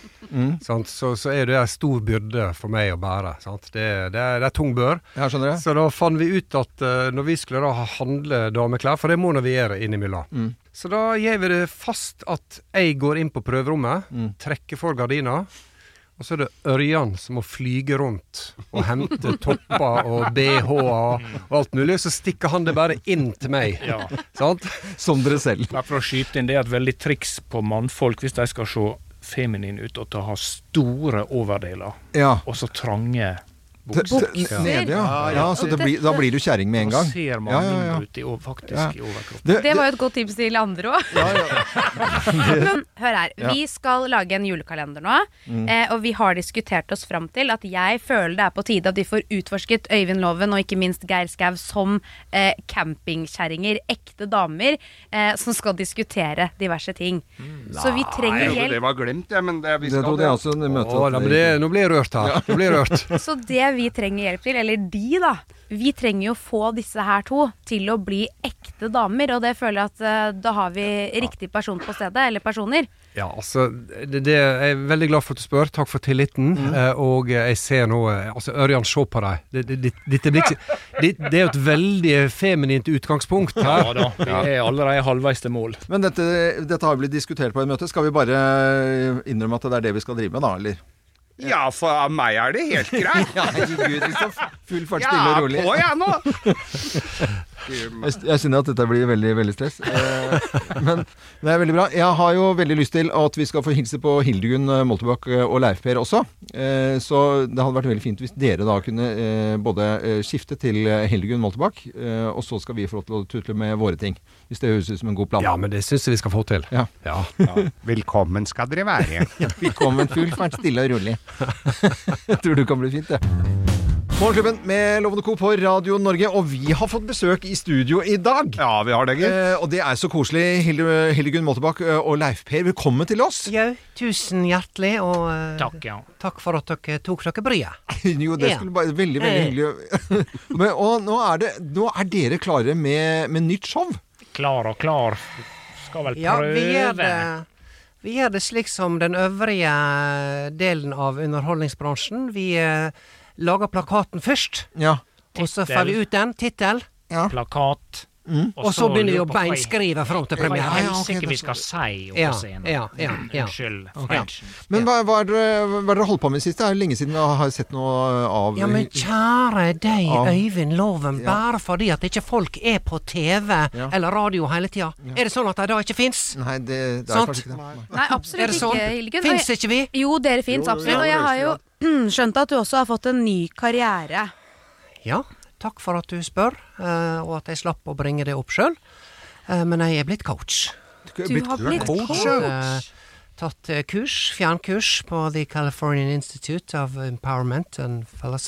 Mm. sant, så, så er det en stor byrde for meg å bære. Sant? Det, det, er, det er tung bør. Ja, skjønner jeg. Så da fant vi ut at uh, når vi skulle da handle dameklær, for det må vi gjøre innimellom. Mm. Så da gjør vi det fast at jeg går inn på prøverommet, Mm. trekker for gardiner, og så er det Ørjan som må flyge rundt og hente topper og B H-er og alt mulig, så stikker han det bare inn til meg. Ja. Sant? Som dere selv. Bare for å skyte inn, det er et veldig triks på mannfolk hvis de skal se feminin ut og ta ha store overdeler, Ja. og så trange T- bukser. t- Nede, ja. Ja, så det blir, da blir du kjæring med en Da gang. ser man Ja, ja, ja. mindre ut i, o- faktisk Ja. i overkroppen. Det, Det var jo et godt tips til andre òg. ja, ja. Men hør her, Ja. vi skal lage en julekalender nå, Mm. eh, og vi har diskutert oss fram til at jeg føler det er på tide at vi får utforsket Øyvind Loven og ikke minst Geir Skau som eh, campingkjerringer, ekte damer, eh, som skal diskutere diverse ting. Så vi trenger Nei, det hjelp. var glemt, ja, men det, vi Det skal trodde det. jeg også. det møtet Å, at- da, men det, nå blir jeg rørt her. Nå blir jeg rørt. Så det vi trenger hjelp til, eller de da, vi trenger jo få disse her to til å bli ekte damer, og det føler jeg at eh, da har vi riktig person på stedet, eller personer. Ja, altså, det, det jeg er veldig glad for at du spør. Takk for tilliten. Eh, og eh, jeg ser nå eh, Altså, Ørjan, se på deg. Det, det, det, dette blir ikke, det, det er jo et veldig feminint utgangspunkt her. Ja da, vi er allerede halvveis til mål. Men dette, dette har blitt diskutert på et møte. Skal vi bare innrømme at det er det vi skal drive med, da? Eller? Ja, for av meg er det helt greit. Ja, herregud, liksom. Full fart, Ja, stille og rolig. på jeg nå. Jeg, jeg kjenner at dette blir veldig, veldig stress. Eh, men det er veldig bra. Jeg har jo veldig lyst til at vi skal få hilse på Hildegunn Moltebakk og Leif Per også. Eh, så det hadde vært veldig fint hvis dere da kunne eh, både eh, skifte til Hildegunn Moltebakk, eh, og så skal vi få lov til å tutle med våre ting. Hvis det høres ut som en god plan. Ja, men det syns jeg vi skal få til. Ja. Ja. Velkommen skal dere være. Velkommen, full fart, stille og rolig. Jeg tror det kan bli fint, det. Morgenklubben med Lovende Co på Radio Norge, og vi har fått besøk i studio i dag. Ja, vi har det, gitt. Eh, og det er så koselig. Hilde, Hildegunn Moltebakk eh, og Leif Per, velkommen til oss. Ja, tusen hjertelig, og eh, Takk, ja. takk for at dere tok dere bryet. Jo, det Ja. skulle bare veldig, veldig Eh. hyggelig. Men, og nå er, det, nå er dere klare med, med nytt show. Klar og klar. Skal vel Ja, prøve. vi gjør det, vi gjør det slik som den øvrige delen av underholdningsbransjen. Vi eh, lager plakaten først, Ja. og så Tittel. får vi ut den, tittel, Ja. Plakat. Mm. og så begynner vi å lurer på hva i- beinskrive frem til Hva i premiere. ja, ok, helsike det vi skal- skal si oppe Ja, på scenen? ja, ja, ja. Unnskyld. Ja. Frenchen. Men hva, hva, er dere, hva er dere holdt på med sist? Det er jo lenge siden vi har sett noe av Ja, men kjære deg, Ja. Øyvind Loven, Ja. bare fordi at ikke folk er på T V Ja. eller radio hele tida. Er det sånn at de da ikke fins? Nei, det, det er Sant? kanskje ikke det. Nei. Nei, Er absolutt det sånn? ikke, Hildegunn. Fins Og ikke vi? jeg- Jo, dere fins, Jo, jo, absolutt. ja, Og jeg det har jo skjønt at du også har fått en ny karriere. Ja, takk for at du spør, eh, og at jeg slapp å bringe det opp sjøl. Men jeg er blitt coach. Du har blitt coach. Eh, tatt eh, kurs, fjernkurs på The Californian Institute of Empowerment and Philosophy.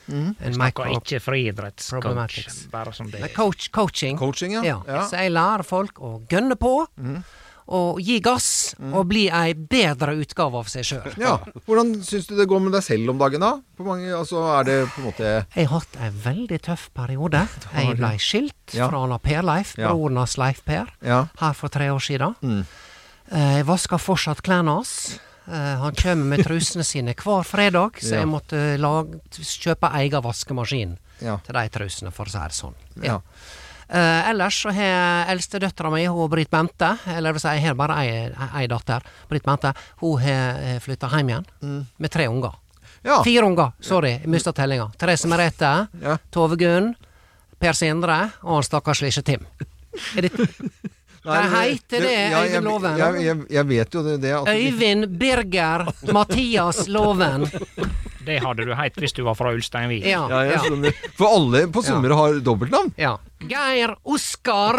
Mm. Jeg snakker ikke friidrettscoach, bare som det. Coach, coaching. Coaching, ja. ja. ja. Så jeg lærer folk å gønne på, mm. og gi gass, mm. og bli ei bedre utgave av seg selv. Ja. Hvordan synes du det går med deg selv om dagen da? På mange, altså er det på en måte... Jeg har hatt en veldig tøff periode. Jeg ble skilt ja. fra Per Leif, ja. broren hans Leif Per, ja. her for tre år siden. Mm. Jeg vasker fortsatt klærne hans. Uh, han kommer med trusene sine hver fredag, så ja. jeg måtte lage, kjøpe egen vaskemaskin ja. til de trusene, for å si det sånn. Ja. Uh, ellers så har eldste døtteren min, hun Britt Bente, eller vil si, jeg har bare ei datter, Britt Bente, hun har flyttet hjem igjen mm. med tre unger. Ja. Fire unger, sorry, jeg mistet tellinga. Therese Merete, ja. Tove Gunn, Per Sindre og han stakkars lille Tim. Er det... Nei, det heter det, ja, Øyvind Loven. Jeg, jeg, jeg vet jo det. det at Øyvind Birger Mathias Loven. Det hadde du heit hvis du var fra Ulsteinvik. Ja, ja, jeg skjønner. For alle på Sunnmøre ja. har dobbeltnavn. Ja. Geir Oskar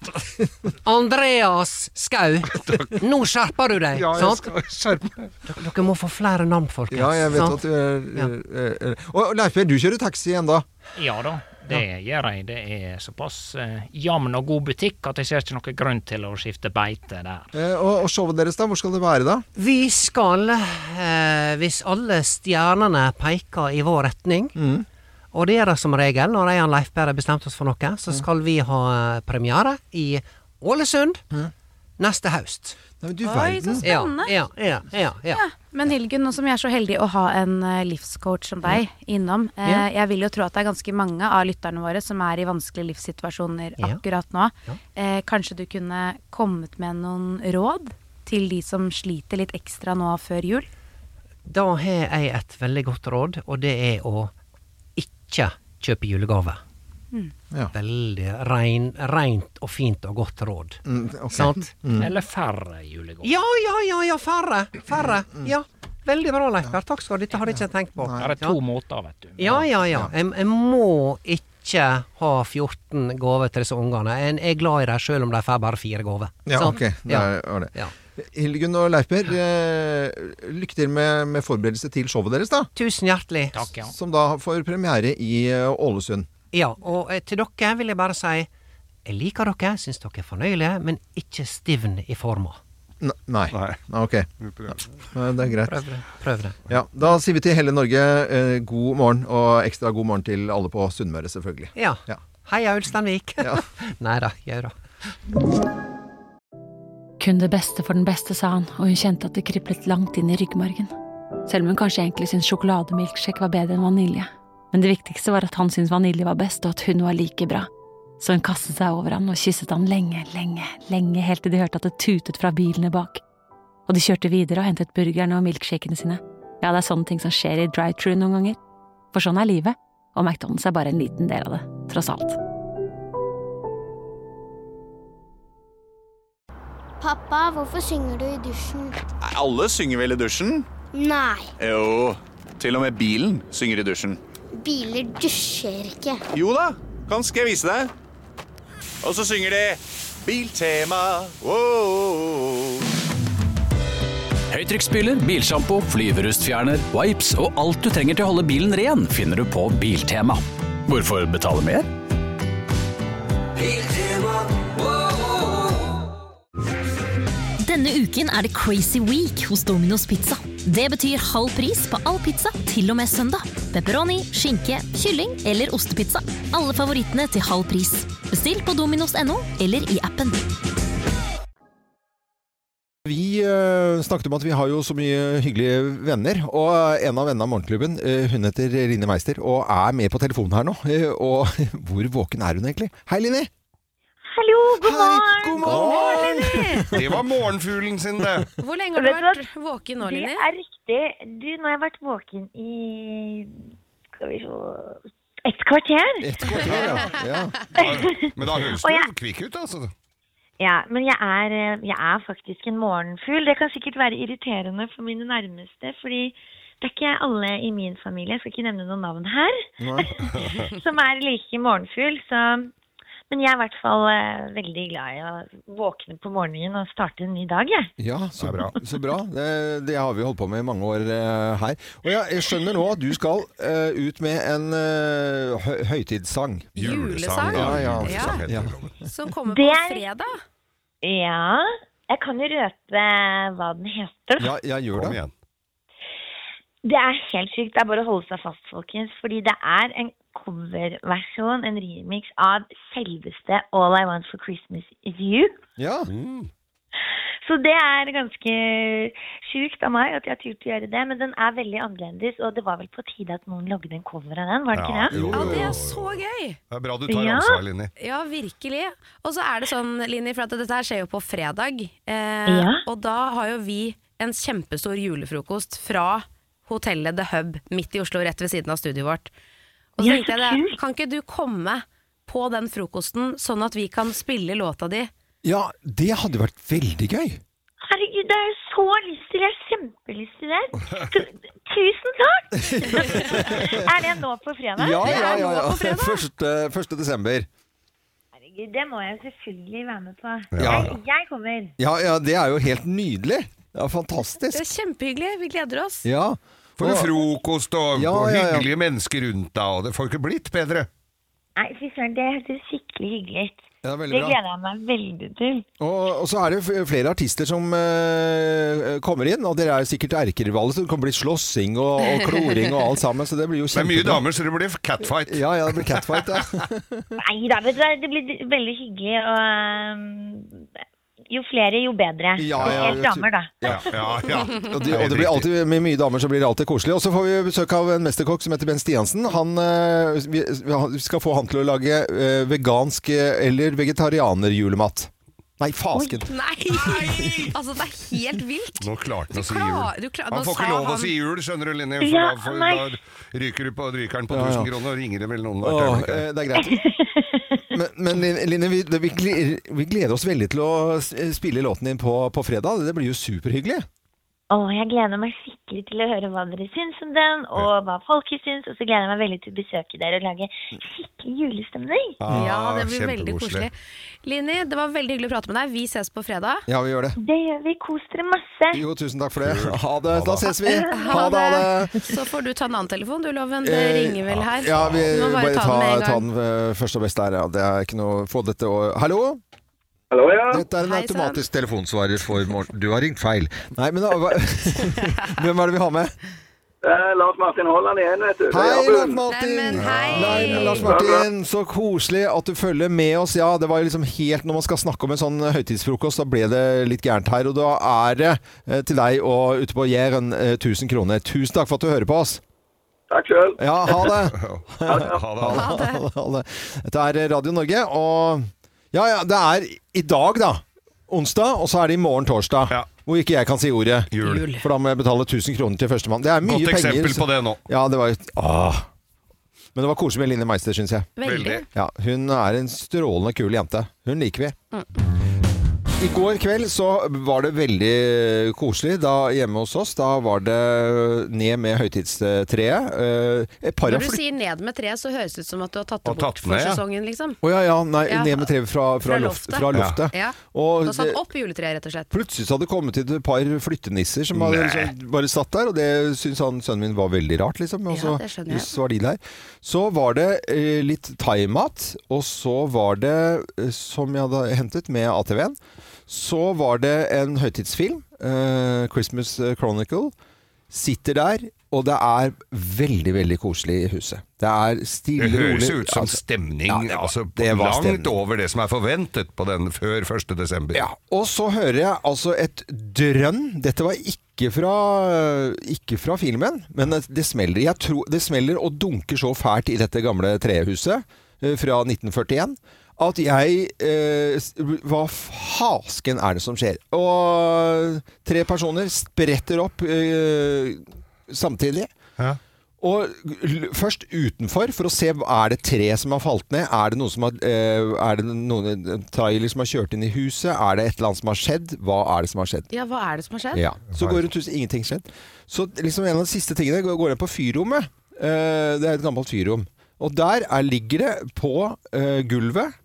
Andreas Skau. Nå skjerper du deg, ja, sant? Ja, jeg skal skjerpe meg. Dere, dere må få flere navn, folkens. Ja, jeg vet sant? at du er... Ja. Er, er. Og Leif Per, du kjører taxi igjen da? Ja da. Det gjør jeg. Det er såpass eh, jamn og god butikk at jeg ser ikke noen grunn til å skifte beite der. Eh, og, og showet deres da, hvor skal det være da? Vi skal, eh, hvis alle stjernene peker i vår retning, mm. og det er det som regel, når jeg og Leif Per har bestemt oss for noe, så skal vi ha premiere i Ålesund mm. neste høst. Nei, du Oi, så spennende. Ja, ja, ja, ja, ja. ja. Men Hildegunn, nå som jeg er så heldig å ha en uh, livscoach som deg innom, uh, ja. jeg vil jo tro at det er ganske mange av lytterne våre som er i vanskelige livssituasjoner ja. akkurat nå. Ja. Uh, kanskje du kunne kommet med noen råd til de som sliter litt ekstra nå før jul? Da har jeg et veldig godt råd, og det er å ikke kjøpe julegave. Mm. Ja. Veldig rein, rent og fint og godt råd. Mm, okay. Sant? Mm. Eller færre julegaver. Ja, ja, ja, ja, færre. Færre. Ja, veldig bra, Leif Per. Takk skal du. Dette har jeg ikke tenkt på. Det er to ja. måter, vet du. Ja, ja, ja. Jeg, jeg må ikke ha fjorten gaver til disse ungene. Jeg er glad i dem, selv om de får bare fire gaver. Ja, sant? Ok. Det er det. Ja. Hildegunn og Leif Per, eh, lykke til med, med forberedelse til showet deres da. Tusen hjertelig. Takk, ja. Som da får premiere i uh, Ålesund. Ja, og eh, til dere vil jeg bare si, jeg liker dere, synes dere er fornøyelige, men ikke stivn i forma. N nei. nei, ok. Nei, det er greit. Prøv det. Prøv det. Ja, da sier vi til hele Norge eh, god morgen, og ekstra god morgen til alle på Sunnmøre, selvfølgelig. Ja. ja. Heia Ulsteinvik. Ja. Neida, gjør da. Kun det beste for den beste, sa han, og hun kjente at det kriblet langt inn i ryggmargen. Selv om hun kanskje egentlig syntes sjokolademilkshake var bedre enn vanilje. Men det viktigste var at han syntes vanilje var best, og at hun var like bra. Så hun kastet seg over han og kysset han lenge, lenge, lenge, helt til de hørte at det tutet fra bilene bak. Og de kjørte videre og hentet burgerne og milkshakene sine. Ja, det er sånne ting som skjer i drive-thru noen ganger. For sånn er livet, og McDonald's er bare en liten del av det, tross alt. Pappa, hvorfor synger du i dusjen? Nei, alle synger vel i dusjen? Nei. Jo, til og med bilen synger i dusjen. Biler dusjer ikke. Jo da, kan skal jeg vise deg. Og så synger de Biltema. Wow. Høytrykksspyler, bilshampoo, flyverustfjerner, wipes og alt du trenger til å holde bilen ren finner du på Biltema. Hvorfor betale mer? Biltema. Denne uken er det Crazy Week hos Domino's Pizza. Det betyr halv pris på all pizza til og med søndag. Pepperoni, skinke, kylling eller ostepizza. Alle favorittene til halv pris. Bestill på dominos punktum no eller i appen. Vi uh, snakket om at vi har jo så mye hyggelige venner, og en av vennene av Morgenklubben, uh, hun heter Line Meister, og er med på telefonen her nå. Uh, og hvor våken er hun egentlig? Hei, Line! Hallo, god morgen! Hei, god morgen! Det var morgenfuglen sin, det. Hvor lenge har du vært våken nå, Line? Det er riktig. Du, nå har jeg vært våken i, skal vi se, et kvarter. Et kvarter, ja. ja. Men da høres du jeg, kvikk ut, altså. Ja, men jeg er, jeg er faktisk en morgenfugl. Det kan sikkert være irriterende for mine nærmeste, fordi det er ikke alle i min familie, jeg skal ikke nevne noen navn her, som er like morgenfugl, så... Men jeg er i hvert fall uh, veldig glad i å våkne på morgenen og starte en ny dag, jeg. Ja, så bra. Så bra. Det, det har vi holdt på med i mange år uh, her. Og ja, jeg skjønner nå at du skal uh, ut med en uh, hø høytidssang. Julesang? Ja, ja. ja. ja. Som kommer på er... fredag. Ja, jeg kan jo røpe hva den heter. Ja, jeg gjør det. Det er helt sykt, det er bare å holde seg fast, folkens, fordi det er en coverversjon, en remix av selveste All I Want for Christmas Is You. Ja. Mm. Så det er ganske sykt av meg at jeg har turt å gjøre det, men den er veldig annerledes, og det var vel på tide at noen lagde en cover av den, var det ikke det? Jo, jo, jo. Ja, det er så gøy. Det er bra du tar ja. ansvar, Linni. Ja, virkelig. Og så er det sånn, Linni, for at dette her skjer jo på fredag, eh, ja. og da har jo vi en kjempestor julefrokost fra hotellet The Hub, midt i Oslo, rett ved siden av studioet vårt. Og så ja, tenkte jeg det, kan ikke du komme på den frokosten, sånn at vi kan spille låta di? Ja, det hadde vært veldig gøy. Herregud, det er så lyst til, jeg har kjempelyst til det. Tusen takk! Er det nå på fredag? Ja, ja, ja. ja. Fredag? Første, første desember. Herregud, det må jeg selvfølgelig være med på. Ja. Jeg, jeg kommer. Ja, ja, det er jo helt nydelig. Ja, fantastisk. Det er kjempehyggelig, vi gleder oss. Ja. For en frokost og, ja, og ja, ja. hyggelige mennesker rundt deg, og det får ikke blitt bedre. Nei, fy søren, det hørtes skikkelig hyggelig ut. Ja, det gleder jeg meg veldig til. Og, og så er det flere artister som uh, kommer inn, og dere er sikkert erkerivaler, så det kan bli slåssing og, og kloring og alt sammen, så det blir jo kjempebra. Det er mye damer, så det blir catfight. Ja, ja, det blir catfight, ja. Nei da, vet du, det blir veldig hyggelig, og um, jo flere, jo bedre. Ja, ja, Helt damer, da. Ja, ja, ja. Og, de, og det blir alltid, med mye damer så blir det alltid koselig. Og så får vi besøk av en mesterkokk som heter Ben Stiansen. Han, vi, vi skal få han til å lage uh, vegansk eller vegetarianer-julemat. Nei, fasken. Nei. Altså, det er helt vilt. Nå klarte han å si klar, jul. klar, han får ikke lov å si jul, skjønner du, Linni. For ja, da, for, da ryker du på drykeren på ja, ja. tusen kroner, og ringer det vel noen Åh, hvert eh, det er greit. Men, men Linni, vi, vi, vi gleder oss veldig til å spille låten din på, på fredag. Det blir jo superhyggelig. Åh, jeg gleder meg skikkelig til å høre hva dere syns om den, og hva folket syns, og så gleder jeg meg veldig til å besøke dere og lage skikkelig julestemning. Ah, ja, det blir veldig koselig. Linni, det var veldig hyggelig å prate med deg. Vi ses på fredag. Ja, vi gjør det. Det gjør vi. Kos dere masse. Jo, tusen takk for det. Ha det. Da ses vi. Ha det. Ha det. Så får du ta en annen telefon, du, Loven. Det ringer vel her. Ja, vi må bare, bare ta, ta, den med ta den uh, først og best der. Ja. Det er ikke noe få dette og... Hallo? Hallo, ja. Dette er en Hei, automatisk telefonsvarer for morgen. Du har ringt feil. Nei, men da, hvem er det vi har med? Eh, Lars Martin Holland igjen, vet du. Hei, Lars Martin! Nei, men hei. Nei, Lars Martin, så koselig at du følger med oss. Ja, det var liksom helt, når man skal snakke om en sånn høytidsfrokost, da ble det litt gærent her. Og da er det eh, til deg og ute på Jæren eh, tusen kroner. Tusen takk for at du hører på oss. Takk selv. Ja, ha det. Ha det. Ha det. Ha det. Ha det. Dette er Radio Norge, og ja, ja, det er i dag da, onsdag, og så er det i morgen torsdag, ja. Hvor ikke jeg kan si ordet. Jul. For da må jeg betale tusen kroner til førstemann. Det er mye Godt penger. Godt eksempel på det nå. Ja, det var åh. Men det var koselig med Linni Meister, synes jeg. Veldig. Ja, hun er en strålende kul jente. Hun liker vi. Mm. I går kveld så var det veldig koselig da hjemme hos oss. Da var det ned med høytidstreet. Et par Når du sier ned med treet, så høres det ut som at du har tatt det bort for ja. sesongen, liksom. Å ja, ja, nei, ja. ned med treet fra, fra, fra loftet. loftet. Fra loftet. Ja. Og du har satt opp juletreet, rett og slett. Plutselig så hadde det kommet til et par flyttenisser som hadde liksom bare satt der, og det syntes han, sønnen min var veldig rart, liksom. Og så, ja, det skjønner jeg. Så var de der. Så var det eh, litt thaimat, og så var det, eh, som jeg hadde hentet med A T V-en, så var det en høytidsfilm, uh, Christmas Chronicle, sitter der, og det er veldig, veldig koselig i huset. Det er stille, rolig. Det høres rolig. ut som stemning, ja, det var, altså det var langt stemning. over det som er forventet på den før første desember. Ja, og så hører jeg altså et drønn. Dette var ikke fra, ikke fra filmen, men det smeller. Jeg tror, det smeller og dunker så fælt i dette gamle trehuset uh, fra nitten førtien. At jeg eh, hva fasken er det som skjer? Og tre personer spretter opp eh, samtidig. Ja. Og først utenfor for å se, er det tre som har falt ned? Er det noen som har eh, er det noen trailer som har kjørt inn i huset? Er det et eller annet som har skjedd? Hva er det som har skjedd? Ja, hva er det som har skjedd? Ja. Så går rundt huset, ingenting skjedd. Så liksom en av de siste tingene går inn på fyrrommet. Eh, det er et gammelt fyrrom. Og der er, ligger det på eh, gulvet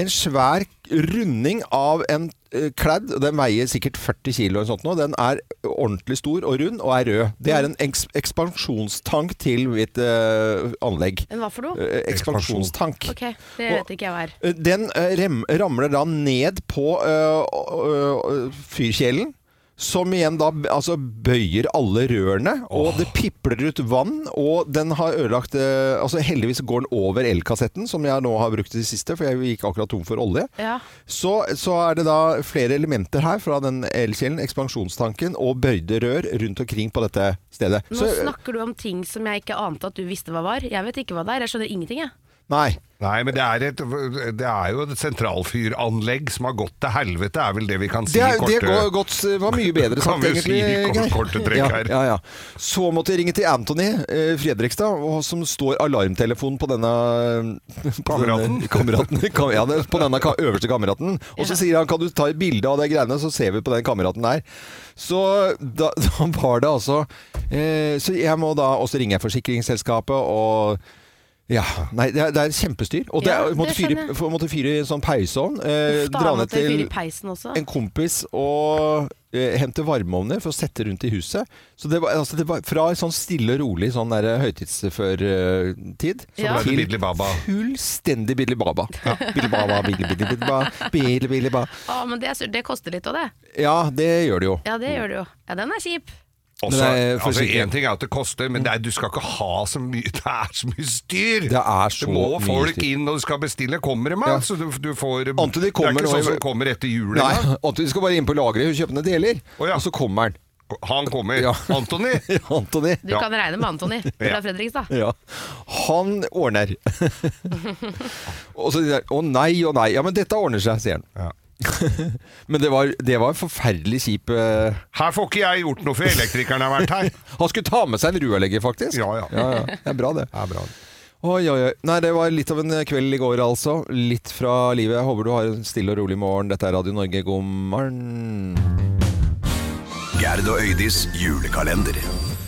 en svær runding av en kledd, den veier sikkert førti kilo eller sånt nå. Den er ordentlig stor og rund og er rød. Det er en eks ekspansjonstank til mitt uh, anlegg. En hva for noe? Uh, ekspansjonstank. Ok, det vet ikke jeg hva er. Den uh, rem ramler da ned på uh, uh, fyrkjelen, som igjen da altså, bøyer alle rørene, og oh. det pipler ut vann, og den har ødelagt, eh, altså heldigvis går den over elkassetten, som jeg nå har brukt i det siste, for jeg gikk akkurat tom for olje. Ja. Så, så er det da flere elementer her fra den elkjelen, ekspansjonstanken, og bøyde rør rundt omkring på dette stedet. Nå så, snakker du om ting som jeg ikke ante at du visste hva var. Jeg vet ikke hva det er, jeg skjønner ingenting, jeg. Nei. Nei, men det er, et, det er jo et sentralfyranlegg som har gått til helvete, er vel det vi kan si. Det, er, korte, det går godt, var mye bedre sagt, egentlig. Kan vi si korte trekk her. Ja, ja, ja. Så måtte jeg ringe til Anthony eh, Fredrikstad, som står alarmtelefonen på denne kameraten. kameraten ja, på denne øverste kameraten. Og så sier han, kan du ta et bilde av det greiene, så ser vi på den kameraten der. Så da, da var det altså eh, så jeg må da også ringe forsikringsselskapet og ja, nei, det er, det er kjempestyr. Og det, ja, er, måtte, fyre, måtte fyre i sånn peisovn. Eh, dra ned til en kompis og eh, hente varmeovner for å sette rundt i huset. Så det var, altså, det var fra sånn stille og rolig sånn der høytidsfør-tid ja. til Bidli Baba. Fullstendig Bidli Baba. Ja, Bidli Baba, Bidli Bidli Baba, Bidli Bidli Baba. Ja, men det, det koster litt også, det. Ja, det gjør det jo. Ja, det gjør det jo. Ja, den er kjip. Også, altså En ting er at det koster, men det er, du skal ikke ha så mye. Det er så mye styr. Det er så det må mye folk styr. inn, og du skal bestille. Kommer det med? Ja. Så du, du får, Antony kommer det er ikke sånn nå, som kommer etter julen. Nei, Antony skal bare inn på lageret og kjøpe ned deler. Oh, ja. Og så kommer han. Han kommer. Ja. Antony. Antony. Du kan regne med Antony fra ja. Fredrikstad. Ja. Han ordner. Og så sier han, å nei, å nei. Ja, men dette ordner seg, sier han. Ja. Men det var, det var en forferdelig kjip uh... Her får ikke jeg gjort noe for elektrikeren har vært her. Han skulle ta med seg en rørlegger faktisk. Ja, ja, ja, ja. Det er bra det, det er bra. Oi, oi, oi. Nei, det var litt av en kveld i går altså. Litt fra livet. Jeg håper du har en stille og rolig morgen. Dette er Radio Norge. God morgen. Gerd og Øydis julekalender.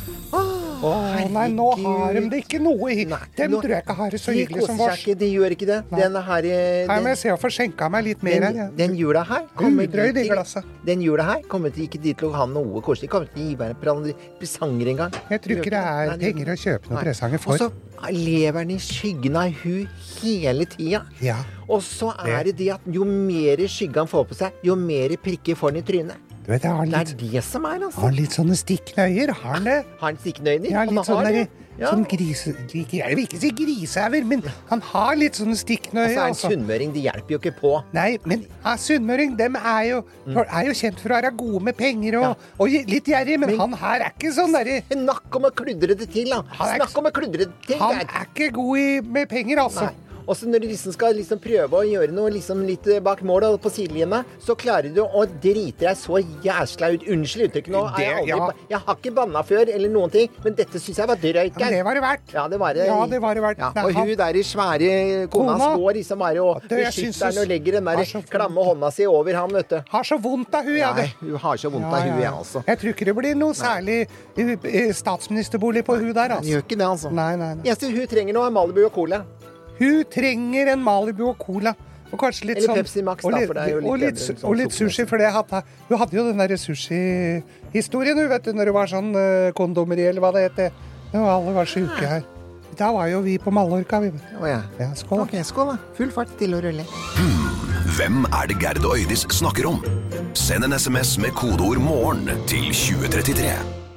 Åh, nei, nå har de det ikke noe i. Dem tror jeg ikke har det så hyggelig som vårs. De gjør ikke det. Denne her, den, nei, men jeg ser å få skjenka meg litt mer den, her. Ja. Den jula her kommer Udrøyd i glasset. Den jula her kommer ikke de til å ha noe koselig. De kommer ikke til å gi meg presanger engang. Jeg tror ikke det er nei, penger å kjøpe noen presanger for. Og så lever den i skyggen av hun hele tida. Ja. Og så er det det at jo mer skygge han får på seg, jo mer prikker får han i trynet. Du vet, det, det litt, er det som er, altså. Har han litt sånne stikknøyer, har han det? Har han stikknøyer? Ja, litt sånne, der, ja. sånn grise... Jeg vil ikke si griseæver, men han har litt sånne stikknøyer. Altså, en altså. Sunnmøring, de hjelper jo ikke på. Nei, men ja, sunnmøring, dem er jo, mm. er jo kjent for å være gode med penger og, ja. og litt gjerrig, men, men han her er ikke sånn der... Snakk om å kludre det til, da. Snakk om å kludre det til. Han er ikke god i, med penger, altså. Nei. Og så når du liksom skal liksom prøve å gjøre noe liksom litt bak mål og på sidelinjen, så klarer du å drite deg så jæskla ut. Unnskyld uttrykket nå. Det, jeg, aldri, ja. jeg har ikke banna før eller noen ting, men dette synes jeg var drøyt. Ja, det var det verdt. Ja, det var det. Ja, det var det verdt. Ja, og hun der i svære kona står liksom bare og beskytter den og legger den der klamme hånda si over ham, vet du. Har så vondt av hun, ja. Nei, hun har så vondt ja, av hun, ja, altså. Jeg tror ikke det blir noe særlig statsministerbolig på hun der, altså. Hun gjør ikke det, altså. Nei, nei, nei. Eneste hun trenger nå er Malibu og Cola. Hun trenger en Malibu og Cola. Og kanskje litt Eller sånn... Pepsi Max, da, for det er jo litt og litt, bedre. Og litt sushi, for det hadde, hun hadde jo den der sushi-historien, hun vet du, når det var sånn uh, kondomeri, eller hva det heter. Og alle var syke her. Da var jo vi på Mallorca, vi vet. Å ja. Ja, skål. Ok, skål da. Full fart til å rulle. Hmm, hvem er det Gerd og Øydis snakker om? Send en sms med kodeord morgen til tjue trettitre.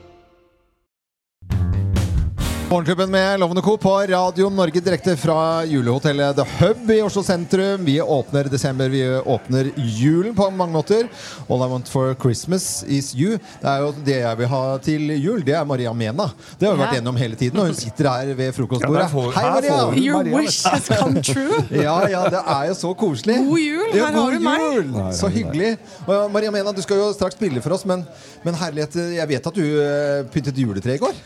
Morgenklubben med Lovende Co på Radio Norge direkte fra julehotellet The Hub i Oslo sentrum. Vi åpner desember, vi åpner julen på mange måter. All I want for Christmas is you. Det er jo det jeg vil ha til jul, det er Maria Mena. Det har vi vært gjennom hele tiden, og hun sitter her ved frokostbordet. Ja, Hei Maria! Your wish has come true. Ja, ja, det er jo så koselig. God jul, her ja, har du meg. Jul. Så hyggelig. Og Maria Mena, du skal jo straks spille for oss, men, men herlighet, jeg vet at du uh, pyntet juletre i går.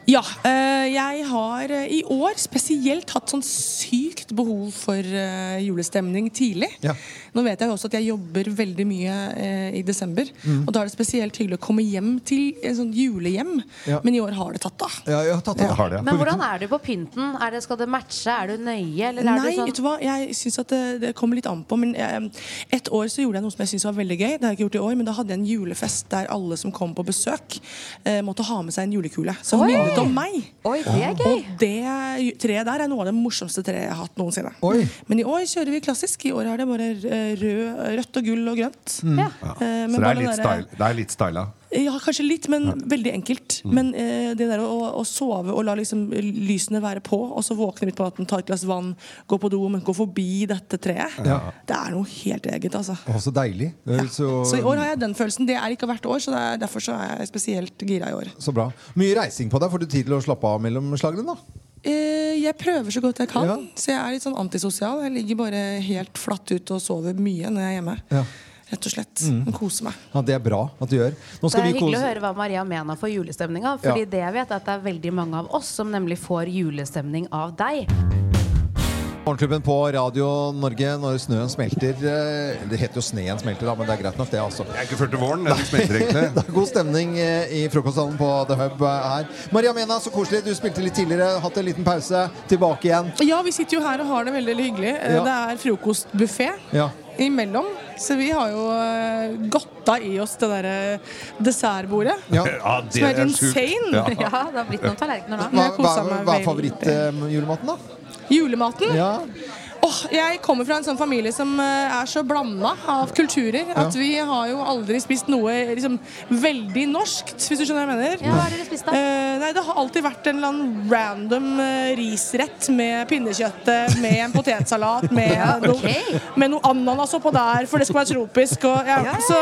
Ja, øh, jeg har øh, i år spesielt hatt sånn sykt behov for øh, julestemning tidlig. Ja. Nå vet jeg jo også at jeg jobber veldig mye øh, i desember, Mm. og da er det spesielt hyggelig å komme hjem til en sånn julehjem, Ja. men i år har det tatt da. Ja, jeg har tatt det. Har det, ja. Men hvordan er du på pynten? Er det, skal det matche? Er du nøye? Eller er Nei, du sånn vet du hva? Jeg synes at det, det kommer litt an på, men jeg, et år så gjorde jeg noe som jeg synes var veldig gøy. Det har jeg ikke gjort i år, men da hadde jeg en julefest der alle som kom på besøk eh, måtte ha med seg en julekule som Oi! minnet om meg. Oi, det er gøy. Og det treet der er noe av det morsomste treet jeg har hatt noensinne. Oi. Men i år kjører vi klassisk. I år er det bare eh, rød, rødt og gull og grønt. Mm. Ja. Ja. Eh, men Så det er bare litt, den der- style, det er litt styla. Ja, kanskje litt, men veldig enkelt. Men eh, det der å, å sove og la liksom lysene være på, og så våkne midt på natten, ta et glass vann, gå på do, men gå forbi dette treet, Ja. det er noe helt eget, altså. Å, så deilig. Det er Så, Så i år har jeg den følelsen. Det er ikke hvert år, så det er, derfor så er jeg spesielt gira i år. så bra. Mye reising på deg. Får du tid til å slappe av mellom slagene, da? Eh, jeg prøver så godt jeg kan, Ja. så jeg er litt sånn antisosial. Jeg ligger bare helt flatt ut og sover mye når jeg er hjemme. Ja. Rett og slett. Mm. Og koser meg. Ja, det er bra at du gjør. Nå Det skal er vi hyggelig kose- å høre hva Maria mener for julestemninga. Fordi Ja. det jeg vet er at det er veldig mange av oss som nemlig får julestemning av deg. Morgenklubben på Radio Norge når snøen smelter. eh, Det heter jo sneen smelter, da, men det er greit nok det, altså. Jeg er ikke før til våren, den smelter egentlig. Det er god stemning eh, i frokosthallen på The Hub eh, her. Maria Mena, så koselig. Du spilte litt tidligere, hatt en liten pause. Tilbake igjen. Ja, vi sitter jo her og har det veldig, veldig hyggelig. Eh, Ja. Det er frokostbuffé Ja. imellom. Så vi har jo uh, godta i oss det derre dessertbordet. Ja. Ja, det Som er er sjukt. insane. Ja. Ja, det har blitt noen tallerkener nå. Hva, Jeg hva, koser meg hva er veldig. favorittjulematen, da? Julematen? Ja. Åh, jeg kommer fra en sånn familie som eh, er så blanda av kulturer at vi har jo aldri spist noe liksom, veldig norskt, hvis du skjønner hva jeg mener. Ja, hva har dere spist da? Eh, nei, det har alltid vært en eller annen random eh, risrett med pinnekjøttet, med en potetsalat, med, Ja, ok. noe, med noe ananas oppå der, for det skal være tropisk. Og, ja, så,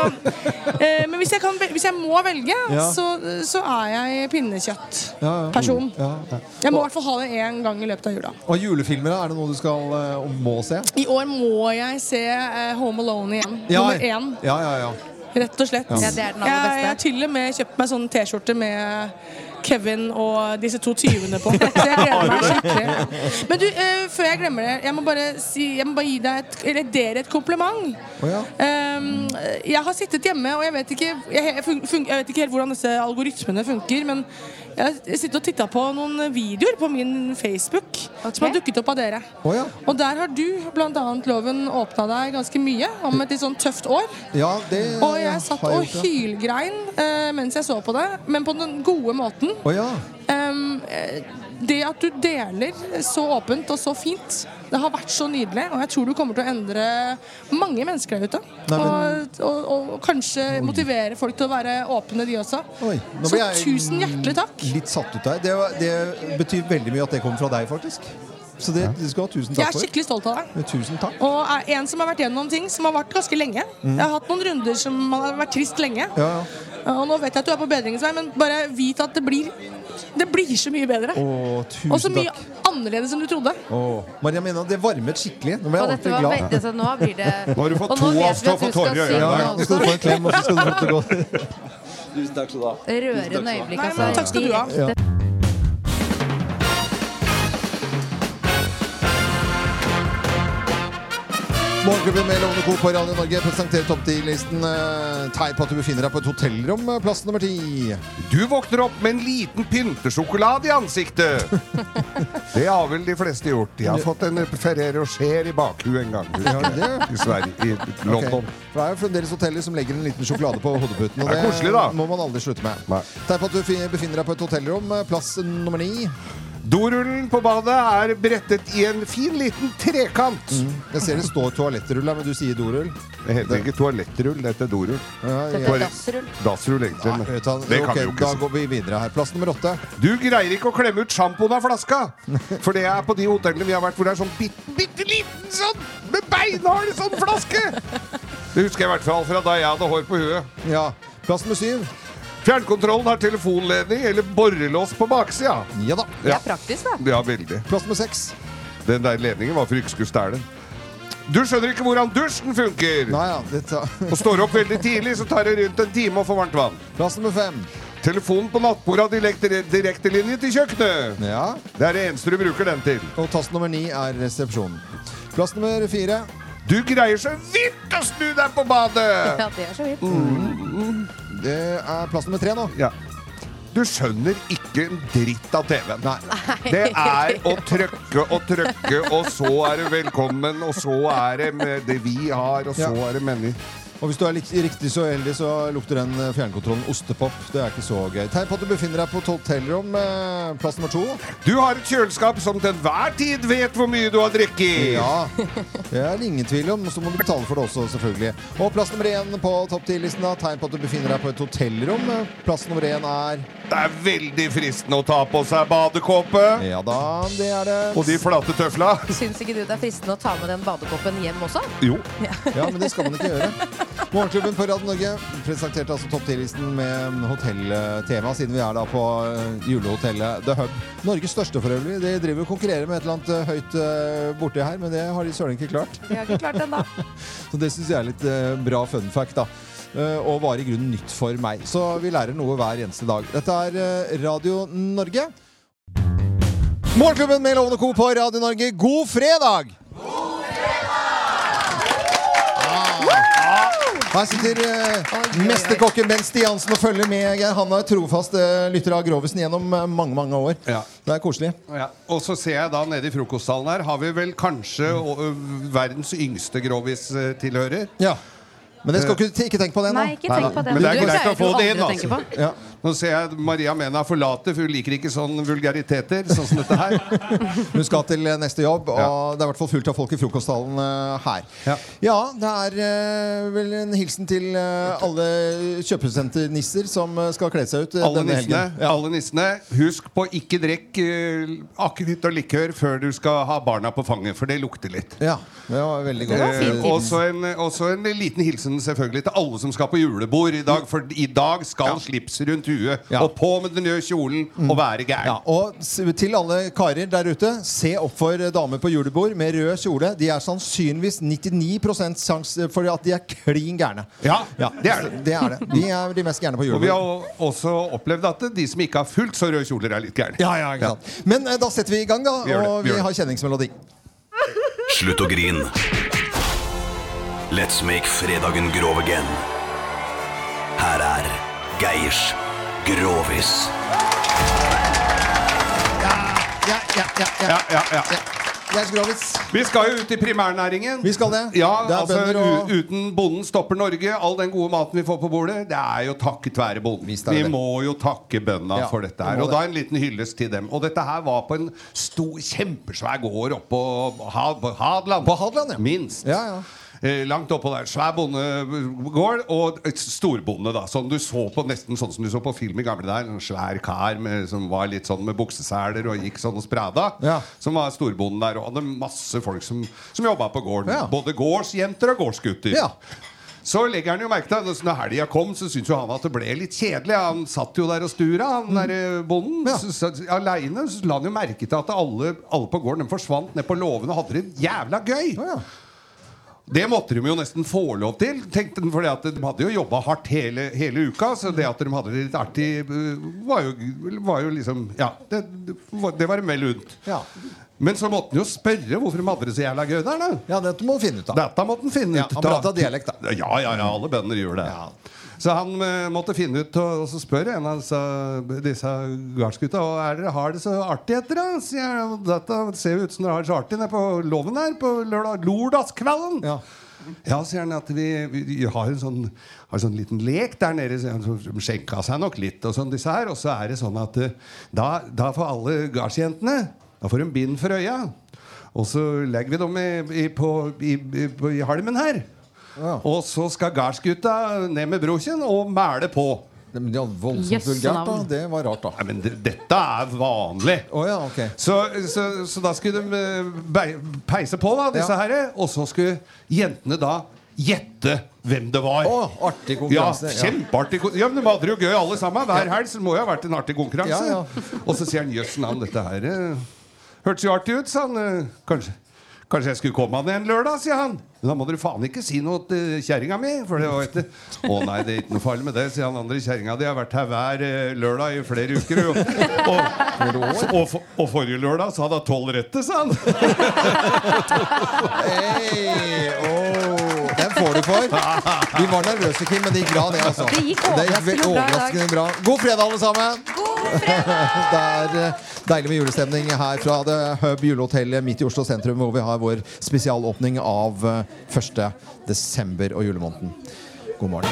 eh, men hvis jeg, kan, vel- hvis jeg må velge, Ja. så, så er jeg pinnekjøttperson. Ja, ja. Jeg må i hvert fall ha det én gang i løpet av jula. Og julefilmer, da? Er det noe du skal eh, og må se? I år må jeg se eh, Home Alone igjen. Ja. Nummer én. Ja, ja, ja. Rett og slett. Ja. Ja, det er den aller jeg, beste. jeg har til og med kjøpt meg sånn T-skjorte med Kevin og disse to tyvene på. Så jeg gleder meg skikkelig. Men du, eh, før jeg glemmer det, jeg må bare, si, jeg må bare gi deg et, eller dere et kompliment. Å, ja. Um, jeg har sittet hjemme, og jeg vet ikke, jeg, fun, fun, jeg vet ikke helt hvordan disse algoritmene funker, men jeg har sittet og tittet på noen videoer på min Facebook som har dukket opp av dere. Å, ja. Og der har du blant annet, Loven, åpnet deg ganske mye om et litt sånn tøft år. Ja, det Og jeg satt har og jeg gjort, ja. hylgrein eh, mens jeg så på det, men på den gode måten. Å, ja. Um, eh, det at du deler så åpent og så fint, det har vært så nydelig, og jeg tror du kommer til å endre mange mennesker der ute. Nei, men- og, og, og kanskje motivere folk til å være åpne, de også. Oi, nå Så ble jeg tusen hjertelig takk. litt satt ut der. Det, var- det betyr veldig mye at det kommer fra deg, faktisk. Så det, det skal du ha tusen Jeg takk er for. skikkelig stolt av deg. Tusen takk. Og er en som har vært gjennom ting som har vært ganske lenge. Mm. Jeg har hatt noen runder som har vært trist lenge. Ja, ja. Og nå vet jeg at du er på bedringens vei, men bare vit at det blir, det blir så mye bedre. Å, tusen Og så mye takk. annerledes enn du trodde. Å, Maria Mena, det varmet skikkelig. Nå ble Og jeg dette ordentlig var glad. veldig, så nå blir det Nå har du fått Og to nå vet av vi til å at få du skal tårer i synge øynene. Ja, nå skal du få en klem, og så skal du få det gå. Tusen takk skal du ha. rørende øyeblikk. Nei, Altså, men takk skal du ha. direkte. Morgenklubben med Lovende Co på Radio Norge presenterer topp ti-listen. eh, Tegn på at du befinner deg på et hotellrom, eh, plass nummer ti. Du våkner opp med en liten pyntesjokolade i ansiktet. Det har vel de fleste gjort. Jeg har fått en Ferrero Rocher i bakhuet en gang. Ja, det- I Sverige, i London. Ok. For det er jo fremdeles hoteller som legger en liten sjokolade på hodeputen. Og Det er koselig, da. må man aldri slutte med. Nei. Tegn på at du fi- befinner deg på et hotellrom, eh, plass nummer ni. Dorullen på badet er brettet i en fin liten trekant. Mm. Jeg ser det står toalettrull her, men du sier dorull. Det heter ikke toalettrull, det heter dorull. Ja, Dette ja. er dassrull. Dassrull, egentlig. Ja, men vet du, det kan ok, vi jo da ikke si. går vi videre her. Plass nummer åtte. Du greier ikke å klemme ut sjampoen av flaska. For det er på de hotellene vi har vært hvor det er sånn bitte, bitte liten sånn med beinhard sånn flaske. Det husker jeg i hvert fall fra da jeg hadde hår på huet. Ja, plass nummer syv. Fjernkontrollen har telefonledning eller borrelås på baksida. Ja da. Det er praktisk, da. Ja, veldig. Plass nummer seks. Den der ledningen var for ikke skulle stjele den. Du skjønner ikke hvordan dusjen funker. Nei, ja, dette. Og står opp veldig tidlig, så tar det rundt en time å få varmt vann. Plass nummer fem. Telefon på nattbordet direkte, direktelinje til kjøkkenet. Ja. Det er det eneste du bruker den til. Og tast nummer ni er resepsjonen. Plass nummer fire. Du greier så vidt å snu deg på badet! Ja, det er så vidt. Mm. Det er plass nummer tre nå. Ja. Du skjønner ikke en dritt av T V-en. Nei. Det er å trykke og trykke, og så er det velkommen, og så er det med det vi har, og så Ja. er det meny. Og hvis du er riktig så heldig, så lukter den fjernkontrollen ostepop. Det er ikke så gøy. Tegn på at du befinner deg på et hotellrom, plass nummer to. Du har et kjøleskap som til enhver tid vet hvor mye du har drikket. Ja, det er det ingen tvil om. Så må du betale for det også, selvfølgelig. Og plass nummer én på topp ti-listen. Tegn på at du befinner deg på et hotellrom. Plass nummer én er... Det er veldig fristende å ta på seg badekåpe. Ja da, det er det. Og de flate tøfla. Syns ikke du det er fristende å ta med den badekåpen hjem også? Jo. Ja, men det skal man ikke gjøre. Morgenklubben på Radio Norge presenterte altså topp ti-listen med hotelltema, siden vi er da på julehotellet The Hub. Norges største for øvrig. De driver og konkurrerer med et eller annet høyt borti her, men det har de søren ikke klart. De har ikke klart den da. Så det synes jeg er litt bra fun fact da. Og var i grunnen nytt for meg. Så vi lærer noe hver eneste dag. Dette er Radio Norge. Morgenklubben med Lovende Co på Radio Norge. God fredag! Her sitter uh, mesterkokken Ben Stiansen og følger med. Han er trofast uh, lytter av Grovisen gjennom uh, mange, mange år. Ja. Det er koselig. Ja. Og så ser jeg da nede i frokostsalen her, har vi vel kanskje uh, verdens yngste Grovis-tilhører. Ja. Men det skal du ikke, ikke tenke på det nå. Nei, ikke tenk på det. Men det er Du greit å pleier få jo det aldri inn, å tenke altså. på. Ja. Nå ser jeg Maria Mena forlater, for hun liker ikke sånn vulgariteter, sånn som dette her. Hun skal til neste jobb, og ja. Det er i hvert fall fullt av folk i frokostsalen uh, her. Ja. ja, det er uh, vel en hilsen til uh, alle kjøpesenternisser som uh, skal kle seg ut uh, alle denne nissene, helgen. Ja. Alle nissene, husk på ikke drikk uh, akevitt og likør før du skal ha barna på fanget, for det lukter litt. Ja, det var veldig godt. Uh, også, en, også en liten hilsen selvfølgelig til alle som skal på julebord i dag, for i dag skal ja. slips rundt huet, ja. og på med den røde kjolen, mm. og være gæren. Ja, og til alle karer der ute, se opp for damer på julebord med rød kjole. De er sannsynligvis nittini prosent sjanse for at de er klin gærne. Ja, ja, det er det. Det er det. De er de mest gærne på julebord. Og vi har også opplevd at de som ikke har fullt så røde kjoler er litt gærne. Ja, ja, ikke sant. Ja. Men eh, da setter vi i gang da, vi og vi, vi har kjenningsmelodi. Slutt å grin. Let's make fredagen grov again. Her er Geirs Grovis. Ja, ja, ja, ja, ja, ja, ja. Geirs Grovis. Vi skal jo ut i primærnæringen. Vi skal det. Ja, det altså og... uten bonden stopper Norge. All den gode maten vi får på bordet, det er jo takket være bonden. Vi det. må jo takke bøndene ja, for dette her. Og det. da en liten hyllest til dem. Og dette her var på en stor, kjempesvær gård oppe på Hadeland. På Hadeland, ja. Minst. Ja, ja. Eh, langt oppå der, svær bondegård og et storbonde da, sånn du så på, nesten sånn som du så på film i gamle der, en svær kar med, som var litt sånn med bukseseler og gikk sånn og sprada, ja. som var storbonden der, og hadde masse folk som, som jobbet på gården, ja. både gårdsjenter og gårdsgutter. Ja. Så legger han jo merke til, når helgen kom, så syntes jo han at det ble litt kjedelig. Han satt jo der og stura, han mm. der bonden. Ja. Så, så, alene så la han jo merke til at alle, alle på gården, de forsvant ned på låven og hadde det jævla gøy. Ja. Det måtte de jo nesten få lov til, tenkte de, fordi at de hadde jo jobbet hardt hele, hele uka, så det at de hadde det litt artig var jo, var jo liksom, ja, det, det var vel unt. Ja. Men så måtte han jo spørre hvorfor de hadde det så jævla gøy der da. Ja, dette må du finne ut av. Dette måtte han finne ja, ut av. Han pratet dialekt da. Ja, ja, ja, alle bønder gjør det. Ja. Så han uh, måtte finne ut, og, og så spør en av disse, disse gardsgutta, og er dere har det så artig etter det? Sier jeg, dette ser ut som dere har det så artig nede på loven her, på lørdag, lordagskvelden. Ja. Ja, sier han at vi, vi har en sånn, har en sånn liten lek der nede, som skjenka seg nok litt, og sånn disse her, og så er det sånn at da, da får alle gardsjentene, da får de bind for øya, og så legger vi dem i, i, på, i, i, i halmen her. Ja. Og så skal gardsgutta ned med brokjen og mæle på. Men det var voldsomt vulgært da. Det var rart da. Nei, men det, dette er vanlig. Oh, ja, okay. så, så, så da skulle de peise på da, disse ja. herre, og så skulle jentene da gjette hvem det var. Oh, artig konkurranse. Ja, kjempeartig. Ja, men de hadde jo gøy alle sammen. Hver helg så må jo ha vært en artig konkurranse. Ja, ja. Og så sier han, jøss navn, dette her hørtes jo artig ut, sa han. Kanskje Kanskje jeg skulle komme an en lørdag, sier han. Men da må dere faen ikke si noe til kjæringa mi. For det var ikke Å nei, det er ikke noe farlig med det, sier han andre kjæringa. De har vært her hver eh, lørdag i flere uker. Og, og, og, og, og forrige lørdag så hadde jeg tolv rette, sa han. Hey, oh, den får du for. Vi var nervøse, Kim, men det gikk bra, det altså. Det gikk Det gikk overraskende bra i dag. overraskende bra. God fredag, alle sammen! Det er eh, deilig med julestemning her fra The Hub julehotellet midt i Oslo sentrum, hvor vi har vår spesialåpning av eh, første desember og julemåneden. God morgen.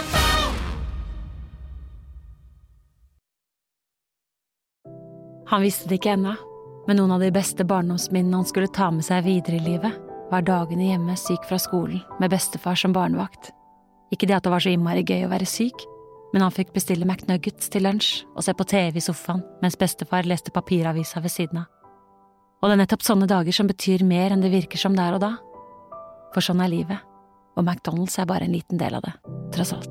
Han visste det ikke ennå, men noen av de beste barndomsminnene han skulle ta med seg videre i livet, var dagene hjemme syk fra skolen med bestefar som barnevakt. Ikke det at det var så innmari gøy å være syk, men han fikk bestille McNuggets til lunsj og se på T V i sofaen mens bestefar leste papiravisa ved siden av. Og det er nettopp sånne dager som betyr mer enn det virker som der og da. For sånn er livet, og McDonald's er bare en liten del av det, tross alt.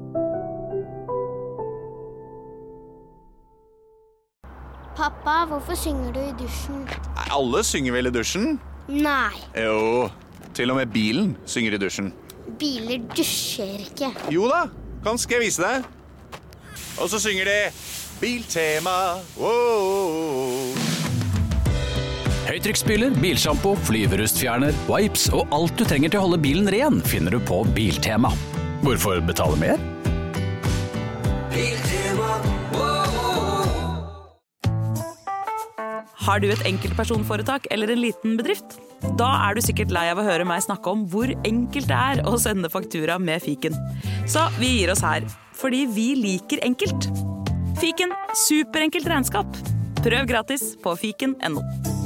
Pappa, hvorfor synger du i dusjen? Nei, alle synger vel i dusjen? Nei, Jo, til og med bilen synger i dusjen. biler dusjer ikke. Jo da, kan skal jeg vise deg. Og så synger de Biltema. Wow. Høytrykksspyler, bilshampoo, flyverustfjerner, wipes og alt du trenger til å holde bilen ren finner du på Biltema. Hvorfor betale mer? Har du et enkeltpersonforetak eller en liten bedrift? Da er du sikkert lei av å høre meg snakke om hvor enkelt det er å sende faktura med fiken. Så vi gir oss her, fordi vi liker enkelt. Fiken, superenkelt regnskap. Prøv gratis på fiken punktum no.